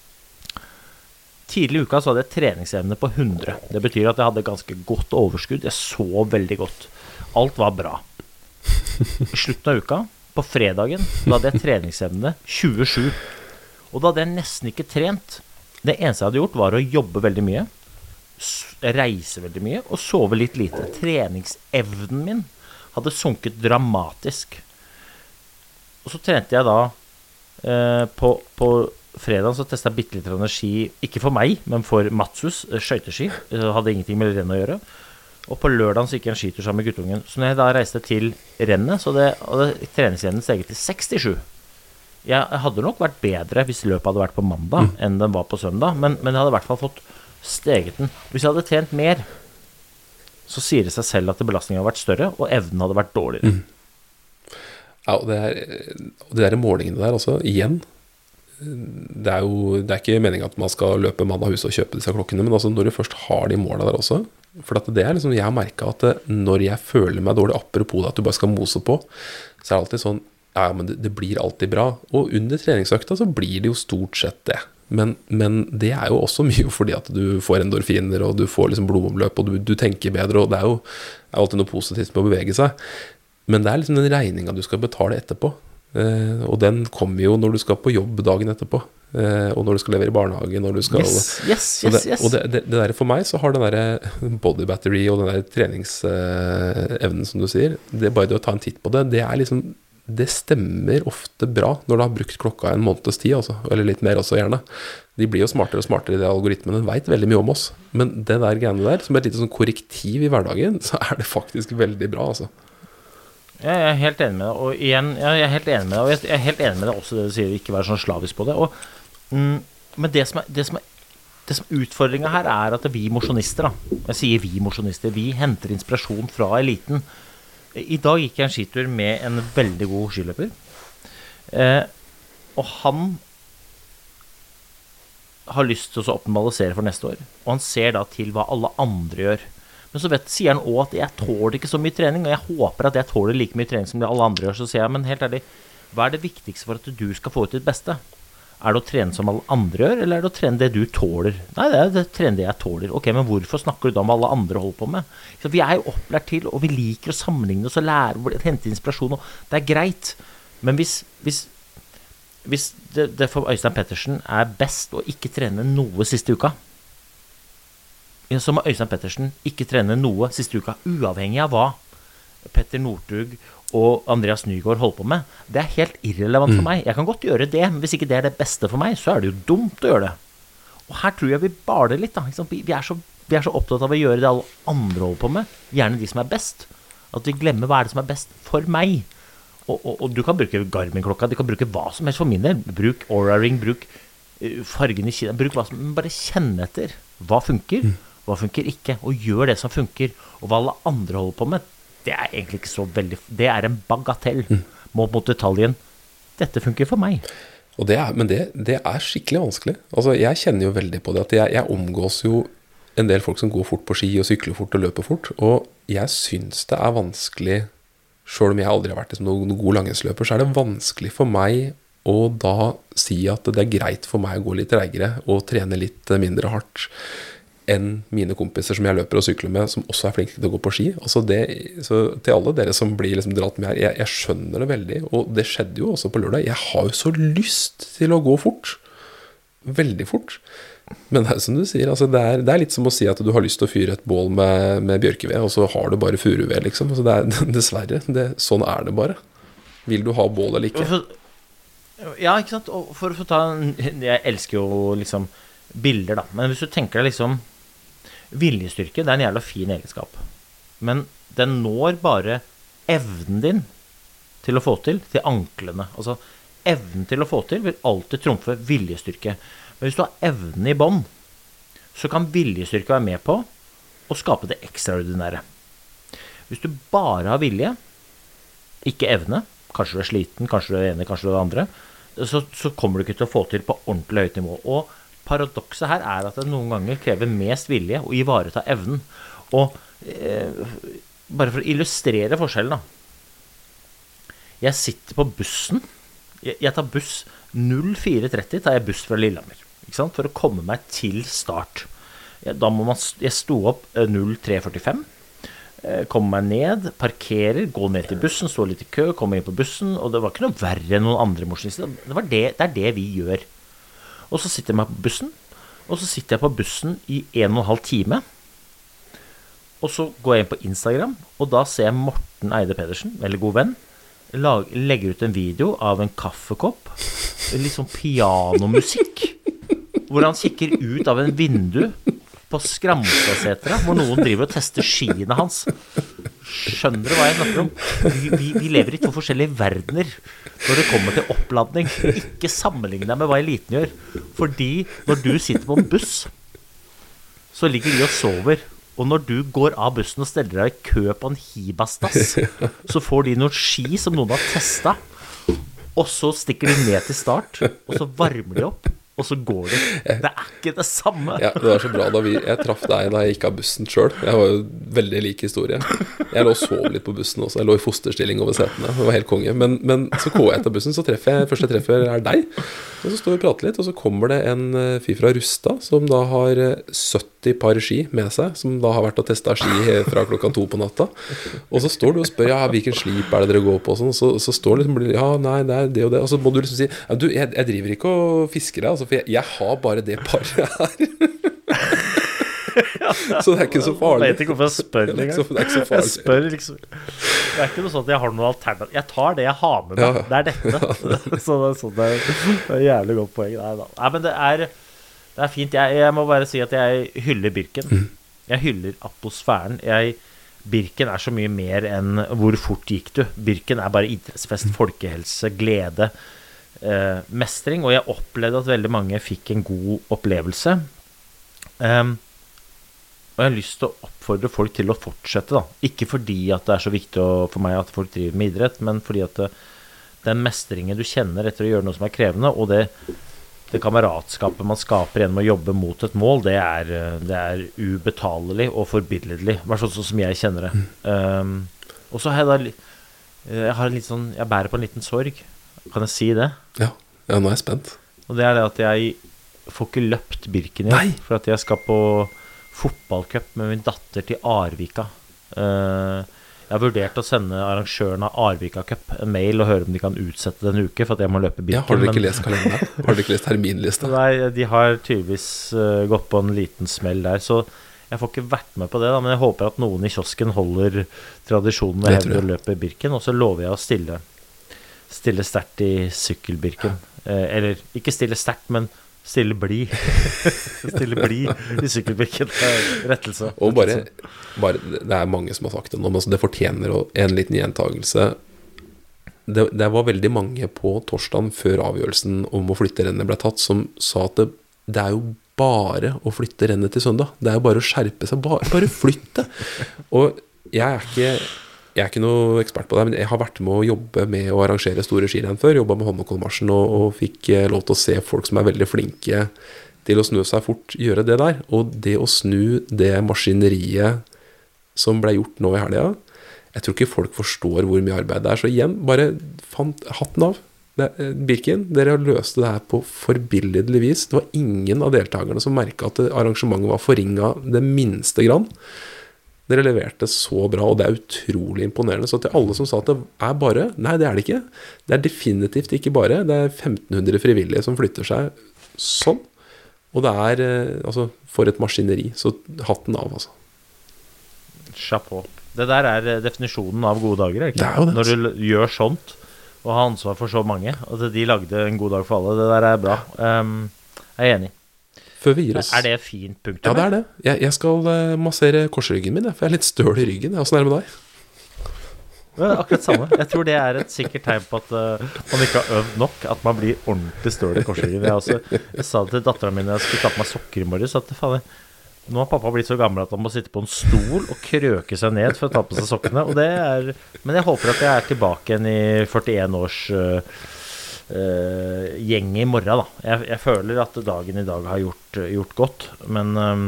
Speaker 5: Tidlig i uka så hadde jeg treningsevne på hundre. Det betyr at jeg hadde ganske godt overskudd. Jeg sov veldig godt. Alt var bra. I slutten av uka, på fredagen, da hadde jeg treningsevne tjuesju. Og da hadde jeg nesten ikke trent. Det eneste jeg hadde gjort var å jobbe veldig mye, reise veldig mye, og sove litt lite. Treningsevnen min hadde sunket dramatisk. Og så trente jeg da eh, på... på fredagen så testet jeg bitte litt energi, ikke for meg, men for Matsus, skøyteski. Det hadde ingenting med rennet å gjøre. Og på lørdagen så gikk jeg en skitur sammen med guttungen. Så når jeg da reiste til rennet, så det, det treningsevnen steget til sekstisju. Jeg hadde nok vært bedre hvis løpet hadde vært på mandag mm. enn den var på søndag, men, men jeg hadde i hvert fall fått steget den. Hvis jeg hadde trent mer, så sier det seg selv at belastningen hadde vært større, og evnen hadde vært dårligere.
Speaker 6: Mm. Ja, og det, er, og det der målingene der også, igjen, det er jo det er ikke meningen at man skal løpe mann av huset og kjøpe disse klokkene, men altså når du først har de målene der også, for at det er liksom, jeg har merket at det, når jeg føler meg dårlig, apropos at du bare skal mose på, så er det alltid sånn, ja, men det, det blir alltid bra, og under treningsøkta så blir det jo stort sett det, men, men det er jo også mye fordi at du får endorfiner, og du får liksom blodomløp, og du, du tenker bedre, og det er jo er alltid noe positivt med å bevege seg, men det er liksom den regningen du skal betale etterpå. Uh, og den kommer jo når du skal på jobb dagen etterpå, uh, og når du skal levere i barnehagen, når du skal
Speaker 5: yes, yes, yes,
Speaker 6: det,
Speaker 5: yes.
Speaker 6: Og det, det, det der for meg så har den der body battery og den der treningsevnen uh, som du sier, det er bare det å ta en titt på det, det er liksom, det stemmer ofte bra når du har brukt klokka en måneds tid altså, eller litt mer også gjerne. De blir jo smartere og smartere i det algoritmen, den vet veldig mye om oss, men det der greiene der, som er et lite sånn korrektiv i hverdagen, så er det faktisk veldig bra altså.
Speaker 5: Ja, jeg er helt enig med deg, og igjen, ja, jeg er helt enig med deg, og jeg er helt enig med deg også det du sier, ikke være sånn slavisk på det, og, mm, men det som, er, det, som er, det som er utfordringen her er at vi mosjonister, da, jeg sier vi mosjonister, vi henter inspirasjon fra eliten. I dag gikk jeg en skitur med en veldig god skiløper, eh, og han har lyst til å optimalisere for neste år, og han ser da til hva alle andre gjør. Men så vet, sier han også at jeg tåler ikke så mye trening, og jeg håper at jeg tåler like mye trening som alle andre gjør. Så sier jeg, men helt ærlig, hva er det viktigste for at du skal få ut ditt beste? Er det å trene som alle andre gjør, eller er det å trene det du tåler? Nei, det er det trene det jeg tåler. Ok, men hvorfor snakker du da om alle andre holder på med? Så vi er jo opplært til, og vi liker å sammenligne oss og lære, hente inspirasjon, og det er greit. Men hvis, hvis, hvis det, det for Øystein Pettersen er best å ikke trene noe siste uka, så må Øystein Pettersen ikke trene noe siste uka, uavhengig av hva Petter Northug og Andreas Nygaard holder på med. Det er helt irrelevant for meg. Jeg kan godt gjøre det, men hvis ikke det er det beste for meg, så er det jo dumt å gjøre det. Og her tror jeg vi baler litt da. Vi er, så, vi er så opptatt av å gjøre det alle andre holder på med, gjerne de som er best, at vi glemmer hva er det som er best for meg. Og, og, og du kan bruke Garmin-klokka, du kan bruke hva som helst for min del. Bruk Aura Ring, bruk uh, fargen i Kina, bruk hva som, men bare kjenn etter. Hva funker? Hva funker ikke, og gjør det som funker, og hva alle andre holder på med, det er egentlig ikke så veldig, det er en bagatell mm. mot, mot detaljen. Dette funker for meg.
Speaker 6: Og det er, men det, det er skikkelig vanskelig. Altså, jeg kjenner jo veldig på det, at jeg, jeg omgås jo en del folk som går fort på ski, og sykler fort og løper fort, og jeg synes det er vanskelig, selv om jeg aldri har vært liksom, noen, noen god langrennsløper, så er det vanskelig for meg å da si at det er greit for meg å gå litt treigere, og trene litt mindre hardt, enn mine kompiser som jeg løper og sykler med, som også er flinke til å gå på ski. Altså det, så til alle dere som blir liksom dratt med her, jeg, jeg skjønner det veldig, og det skjedde jo også på lørdag. Jeg har jo så lyst til å gå fort. Veldig fort. Men det er som du sier, altså det, er, det er litt som å si at du har lyst til å fyre et bål med, med bjørkeved, og så har du bare furuved, liksom. Altså det er, dessverre, det, sånn er det bare. Vil du ha bål eller ikke?
Speaker 5: Ja, ikke sant? Og for å ta en, jeg elsker jo liksom bilder da, men hvis du tenker deg liksom viljestyrke, det er en jævla fin egenskap, men den når bare evnen din til å få til, til anklene. Altså, evnen til å få til vil alltid trumfe viljestyrke. Men hvis du har evnen i bånd, så kan viljestyrke være med på å skape det ekstraordinære. Hvis du bare har vilje, ikke evne, kanskje du er sliten, kanskje du er enig, kanskje du er andre, så, så kommer du ikke til å få til på ordentlig høyt nivå. Og paradokset her er at det noen ganger krever mest vilje å ivareta evnen. Og eh, bare for å illustrere forskjellen da. Jeg sitter på bussen. Jeg, jeg tar buss null fire tretti, tar jeg buss fra Lillehammer. Ikke sant? For å komme meg til start. Ja, da må man, jeg sto opp null tre førtifem. Eh, kommer meg ned, parkerer, går ned til bussen, står litt i kø, kommer inn på bussen, og det var ikke noe verre enn noen andre mosjonister. Det, var det, det er det vi gjør. Og så sitter jeg meg på bussen, og så sitter jeg på bussen i en og en halv time, og så går jeg inn på Instagram, og da ser jeg Morten Eide Pedersen, veldig god venn, lag, legger ut en video av en kaffekopp, litt sånn pianomusikk, hvor han kikker ut av en vindu på Skramstadsetra, hvor noen driver og tester skiene hans. Skjønner du hva jeg snakker om? Vi, vi, vi lever i to forskjellige verdener når det kommer til oppladning. Ikke sammenligne deg med hva eliten gjør. Fordi når du sitter på en buss, så ligger de og sover. Og når du går av bussen og steller deg i kø på en hibastas, så får de noen ski som noen har testet. Og så stikker de ned til start, og så varmer de opp. Og så går det. Det er ikke det samme.
Speaker 6: Ja, det var så bra da vi, jeg traff deg da jeg gikk av bussen selv. Jeg var jo veldig lik historie. Jeg lå og sov litt på bussen også. Jeg lå i fosterstilling over setene. Det var helt konge. Men, men så går jeg etter bussen, så treffer jeg, første jeg treffer er deg. Og så står vi og prater litt, og så kommer det en fyr fra Rusta, som da har sytti par ski med seg, som da har vært og testet ski fra klokka to på natta. Og så står du og spør, ja, hvilken slip er det dere går på? Og sånn, så, så står det liksom, ja, nei, det er det og det. Og så må du liksom si, ja, du, jeg, jeg driver ikke og fisker deg, altså, for jeg, jeg har bare det paret her. Så det er ikke så farlig.
Speaker 5: Jeg vet ikke hvorfor jeg spør
Speaker 6: det er ikke så, det er ikke så farlig.
Speaker 5: Jeg spør liksom. Det er ikke noe sånn at jeg har noe alternativ. Jeg tar det jeg har med meg. Ja. Det er dette. Så det er, sånn, det er, det er jævlig godt poeng. Nei, da. Nei, men det er, det er fint. Jeg, jeg må bare si at jeg hyller Birken. Jeg hyller atmosfæren. Jeg, Birken er så mye mer enn hvor fort gikk du. Birken er bare idrettsfest, folkehelse, glede, eh, mestring. Og jeg opplevde at veldig mange fikk en god opplevelse. Um, Og jeg har lyst til å oppfordre folk til å fortsette da. Ikke fordi at det er så viktig å, for meg at folk driver med idrett, men fordi at det, den mestringen du kjenner etter å gjøre noe som er krevende, og det, det kameratskapet man skaper gjennom å jobbe mot et mål, det er, det er ubetalelig og forbilledlig. I hvert fall sånn som jeg kjenner det. Um, og så har jeg da, jeg har en litt sånn, jeg bærer på en liten sorg. Kan jeg si det?
Speaker 6: Ja, ja nå er jeg spent.
Speaker 5: Og det er det at jeg får ikke løpt Birken igjen, for at jeg skal på fotballcup med min datter til Arvika. Uh, jeg har vurdert å sende arrangøren av Arvika Cup en mail og høre om de kan utsette den uke, for at jeg må løpe Birken.
Speaker 6: Ja, har dere ikke lest kalenderen? Har dere ikke lest terminlista?
Speaker 5: Nei, de har tydeligvis uh, gått på en liten smell der, så jeg får ikke vært med på det, da, men jeg håper at noen i kiosken holder tradisjonen med hevd å løpe Birken, og så lover jeg å stille, stille sterkt i sykkelbirken. Eh, eller, ikke stille sterkt, men stille bli. stille bli i sykkelbirken. Rettelse.
Speaker 6: Og bare, bare, det er mange som har sagt det nå, men det fortjener en liten gjentagelse. Det, det var veldig mange på torsdagen før avgjørelsen om å flytte rennet ble tatt, som sa at det, det er jo bare å flytte rennet til søndag. Det er jo bare å skjerpe seg. Bare, bare flytte. Og jeg er ikke jeg er ikke noe ekspert på det, men jeg har vært med å jobbe med å arrangere store skirenn før. Jobbet med Holmenkollmarsjen og, og fikk lov til å se folk som er veldig flinke til å snu seg fort, gjøre det der. Og det å snu det maskineriet som ble gjort nå i helga, jeg tror ikke folk forstår hvor mye arbeid det er. Så igjen, bare fant hatten av. Birken, dere løste det her på forbilledlig vis. Det var ingen av deltakerne som merket at arrangementet var forringet det minste grann. Dere leverte så bra, og det er utrolig imponerende. Så til alle som sa at det er bare, nei, det er det ikke. Det er definitivt ikke bare. Det er femten hundre frivillige som flytter seg sånn. Og det er, altså, for et maskineri. Så hatten av, altså.
Speaker 5: Chapeau. Det der er definisjonen av gode dager, er det ikke?
Speaker 6: Det er jo det.
Speaker 5: Når du gjør sånt, og har ansvar for så mange, og de lagde en god dag for alle. Det der er bra. Um, jeg er enig.
Speaker 6: Før vi gir oss.
Speaker 5: Er det et fint punkt?
Speaker 6: Ja, det er det. Jeg, jeg skal uh, massere korsryggen min, for jeg er litt støl i ryggen. Hvordan er det med deg?
Speaker 5: Det er akkurat samme. Jeg tror det er et sikkert tegn på at uh, man ikke har øvd nok, at man blir ordentlig støl i korsryggen. Jeg, også, jeg sa det til datteren min, jeg skulle ta på meg sokker i morges, at faen, nå har pappa blitt så gammel at han må sitte på en stol og krøke seg ned for å ta på seg sokkene, og det er, men jeg håper at jeg er tilbake igjen i førtien års uh, uh, gjeng i morgen da. Jeg, jeg føler at dagen i dag har gjort, gjort godt, men um,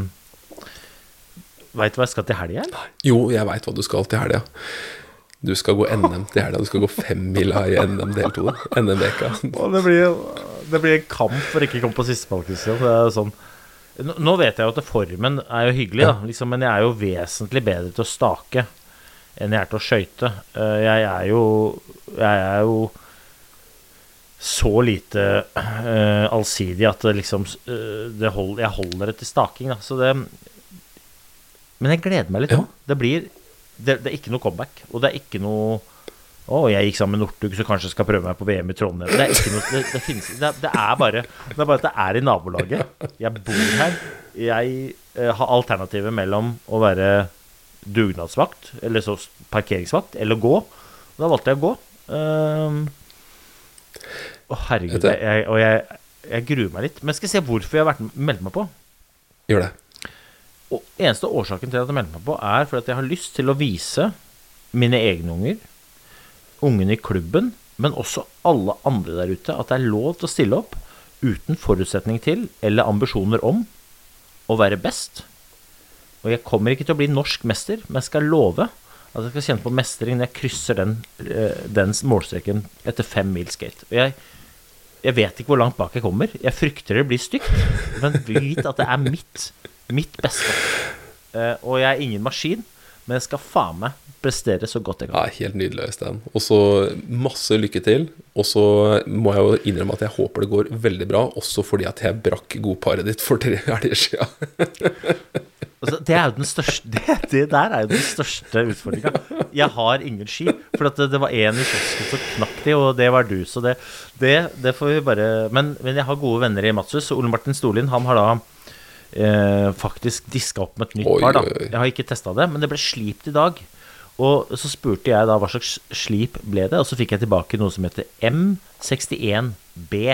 Speaker 5: vet du hva jeg skal til helgen?
Speaker 6: Jo, jeg vet hva du skal til helgen. Du skal gå N M til helgen, du skal gå fem mila i N M del to, N M-veka.
Speaker 5: Det blir, det blir en kamp for ikke å komme på siste ballkristian, det er sånn. Nå vet jeg jo at formen er jo hyggelig da, liksom, men jeg er jo vesentlig bedre til å stake enn jeg er til å skøyte. Jeg er jo, jeg er jo så lite uh, allsidig at det liksom, uh, det hold, jeg holder det til staking da, så det, men jeg gleder meg litt nå. Det blir, det, det er ikke noe comeback, og det er ikke noe Å, oh, jeg gikk sammen med Northug, så kanskje jeg skal prøve meg på V M i Trondheim. Det er ikke noe, det, det finnes, det, det er bare, det er bare at det er i nabolaget. Jeg bor her. Jeg eh, har alternativet mellom å være dugnadsvakt, eller så parkeringsvakt, eller gå. Da valgte jeg å gå. Um, å herregud, jeg, og jeg, jeg gruer meg litt. Men skal jeg se hvorfor jeg har vært, meldt meg på?
Speaker 6: Gjør det.
Speaker 5: Og eneste årsaken til at jeg meldte meg på er for at jeg har lyst til å vise mine egne unger, ungen i klubben, men også alle andre der ute, at det er lov til å stille opp uten forutsetning til, eller ambisjoner om, å være best. Og jeg kommer ikke til å bli norsk mester, men jeg skal love at jeg skal kjenne på mestring når jeg krysser den, den målstreken etter fem mil skate. Og jeg, jeg vet ikke hvor langt bak jeg kommer. Jeg frykter det blir stygt, men vit at det er mitt, mitt beste. Og jeg er ingen maskin, men jeg skal faen meg prestere så godt jeg kan.
Speaker 6: Ja, helt nydelig, Øystein. Og så masse lykke til. Og så må jeg jo innrømme at jeg håper det går veldig bra, også fordi at jeg brakk godparet ditt for tre helger siden.
Speaker 5: Altså, det er jo den største, det, det der er jo den største utfordringen. Jeg har ingen ski, for at det, det var en i kiosken som knakk de, og det var du, så det, det, det får vi bare, men, men jeg har gode venner i Matsus, og Ole Martin Storlin, han har da eh, faktisk disket opp med et nytt
Speaker 6: oi,
Speaker 5: par da.
Speaker 6: Oi, oi.
Speaker 5: Jeg har ikke testet det, men det ble slipt i dag. Og så spurte jeg da hva slags slip ble det, og så fikk jeg tilbake noe som heter M sekstién B.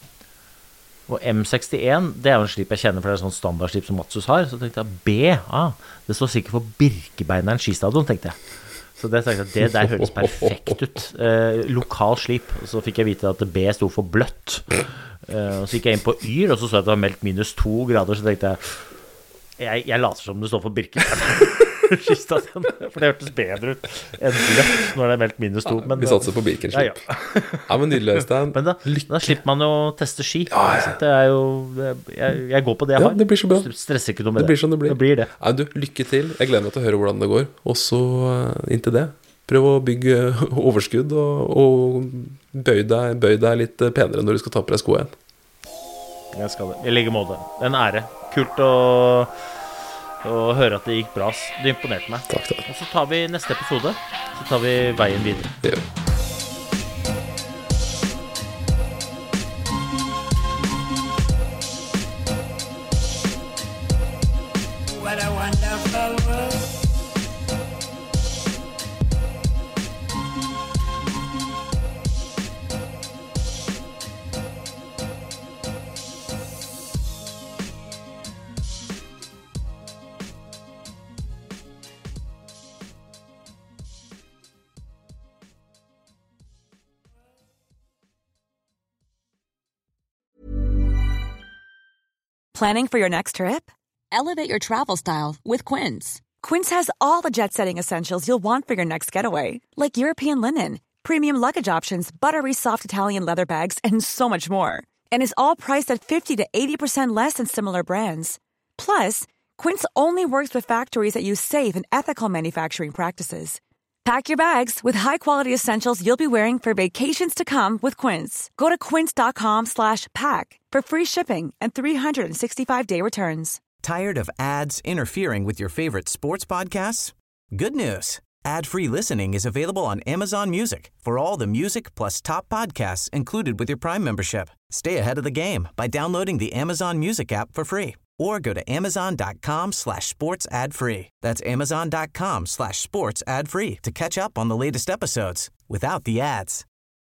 Speaker 5: Og M sekstién, det er jo en slip jeg kjenner, for det er sånn standardslip som Matsus har. Så tenkte jeg, B, ah, det står sikkert for Birkebeineren skistadion, tenkte jeg. Så det tenkte jeg, det der høres perfekt ut. Eh, lokal slip. Og så fikk jeg vite at B stod for bløtt. Eh, og så gikk jeg inn på Yr, og så så jeg at det var meldt minus to grader, så tenkte jeg, jeg, jeg later som det står for Birkebeineren. skistadion. For det hørtes bedre ut enn bløtt når det er meldt minus to.
Speaker 6: Ja, vi satser på Birken-slipp.
Speaker 5: Ja, ja.
Speaker 6: Ja, men nydelig, Øystein.
Speaker 5: Men da, da slipper man jo å teste ski.
Speaker 6: Ja, ja.
Speaker 5: Så det er jo jeg, jeg går på det jeg
Speaker 6: Ja,
Speaker 5: har.
Speaker 6: det blir så bra.
Speaker 5: Stresser ikke noe med
Speaker 6: Det
Speaker 5: det.
Speaker 6: blir som det blir.
Speaker 5: Det blir det.
Speaker 6: Nei, du, lykke til. Jeg gleder meg til å høre hvordan det går. Og så eh, inntil det, prøv å bygge overskudd, og, og bøy, deg, bøy deg litt penere når du skal ta på deg skoene igjen.
Speaker 5: Jeg skal det. I like måte. En ære. Kult å, å høre at det gikk bra. Det imponerte meg.
Speaker 6: Takk, takk.
Speaker 5: Og så tar vi neste episode. Så tar vi veien videre.
Speaker 6: Det gjør vi.
Speaker 4: What a wonderful world.
Speaker 7: Planning for your next trip? Elevate your travel style with Quince. Quince has all the jet-setting essentials you'll want for your next getaway, like European linen, premium luggage options, buttery soft Italian leather bags, and so much more. And is all priced at fifty to eighty percent less than similar brands. Plus, Quince only works with factories that use safe and ethical manufacturing practices. Pack your bags with high-quality essentials you'll be wearing for vacations to come with Quince. Go to quince.com slash pack for free shipping and three sixty-five day returns.
Speaker 8: Tired of ads interfering with your favorite sports podcasts? Good news. Ad-free listening is available on Amazon Music for all the music plus top podcasts included with your Prime membership. Stay ahead of the game by downloading the Amazon Music app for free or go to amazon.com slash sports ad free. That's amazon.com slash sports ad free to catch up on the latest episodes without the ads.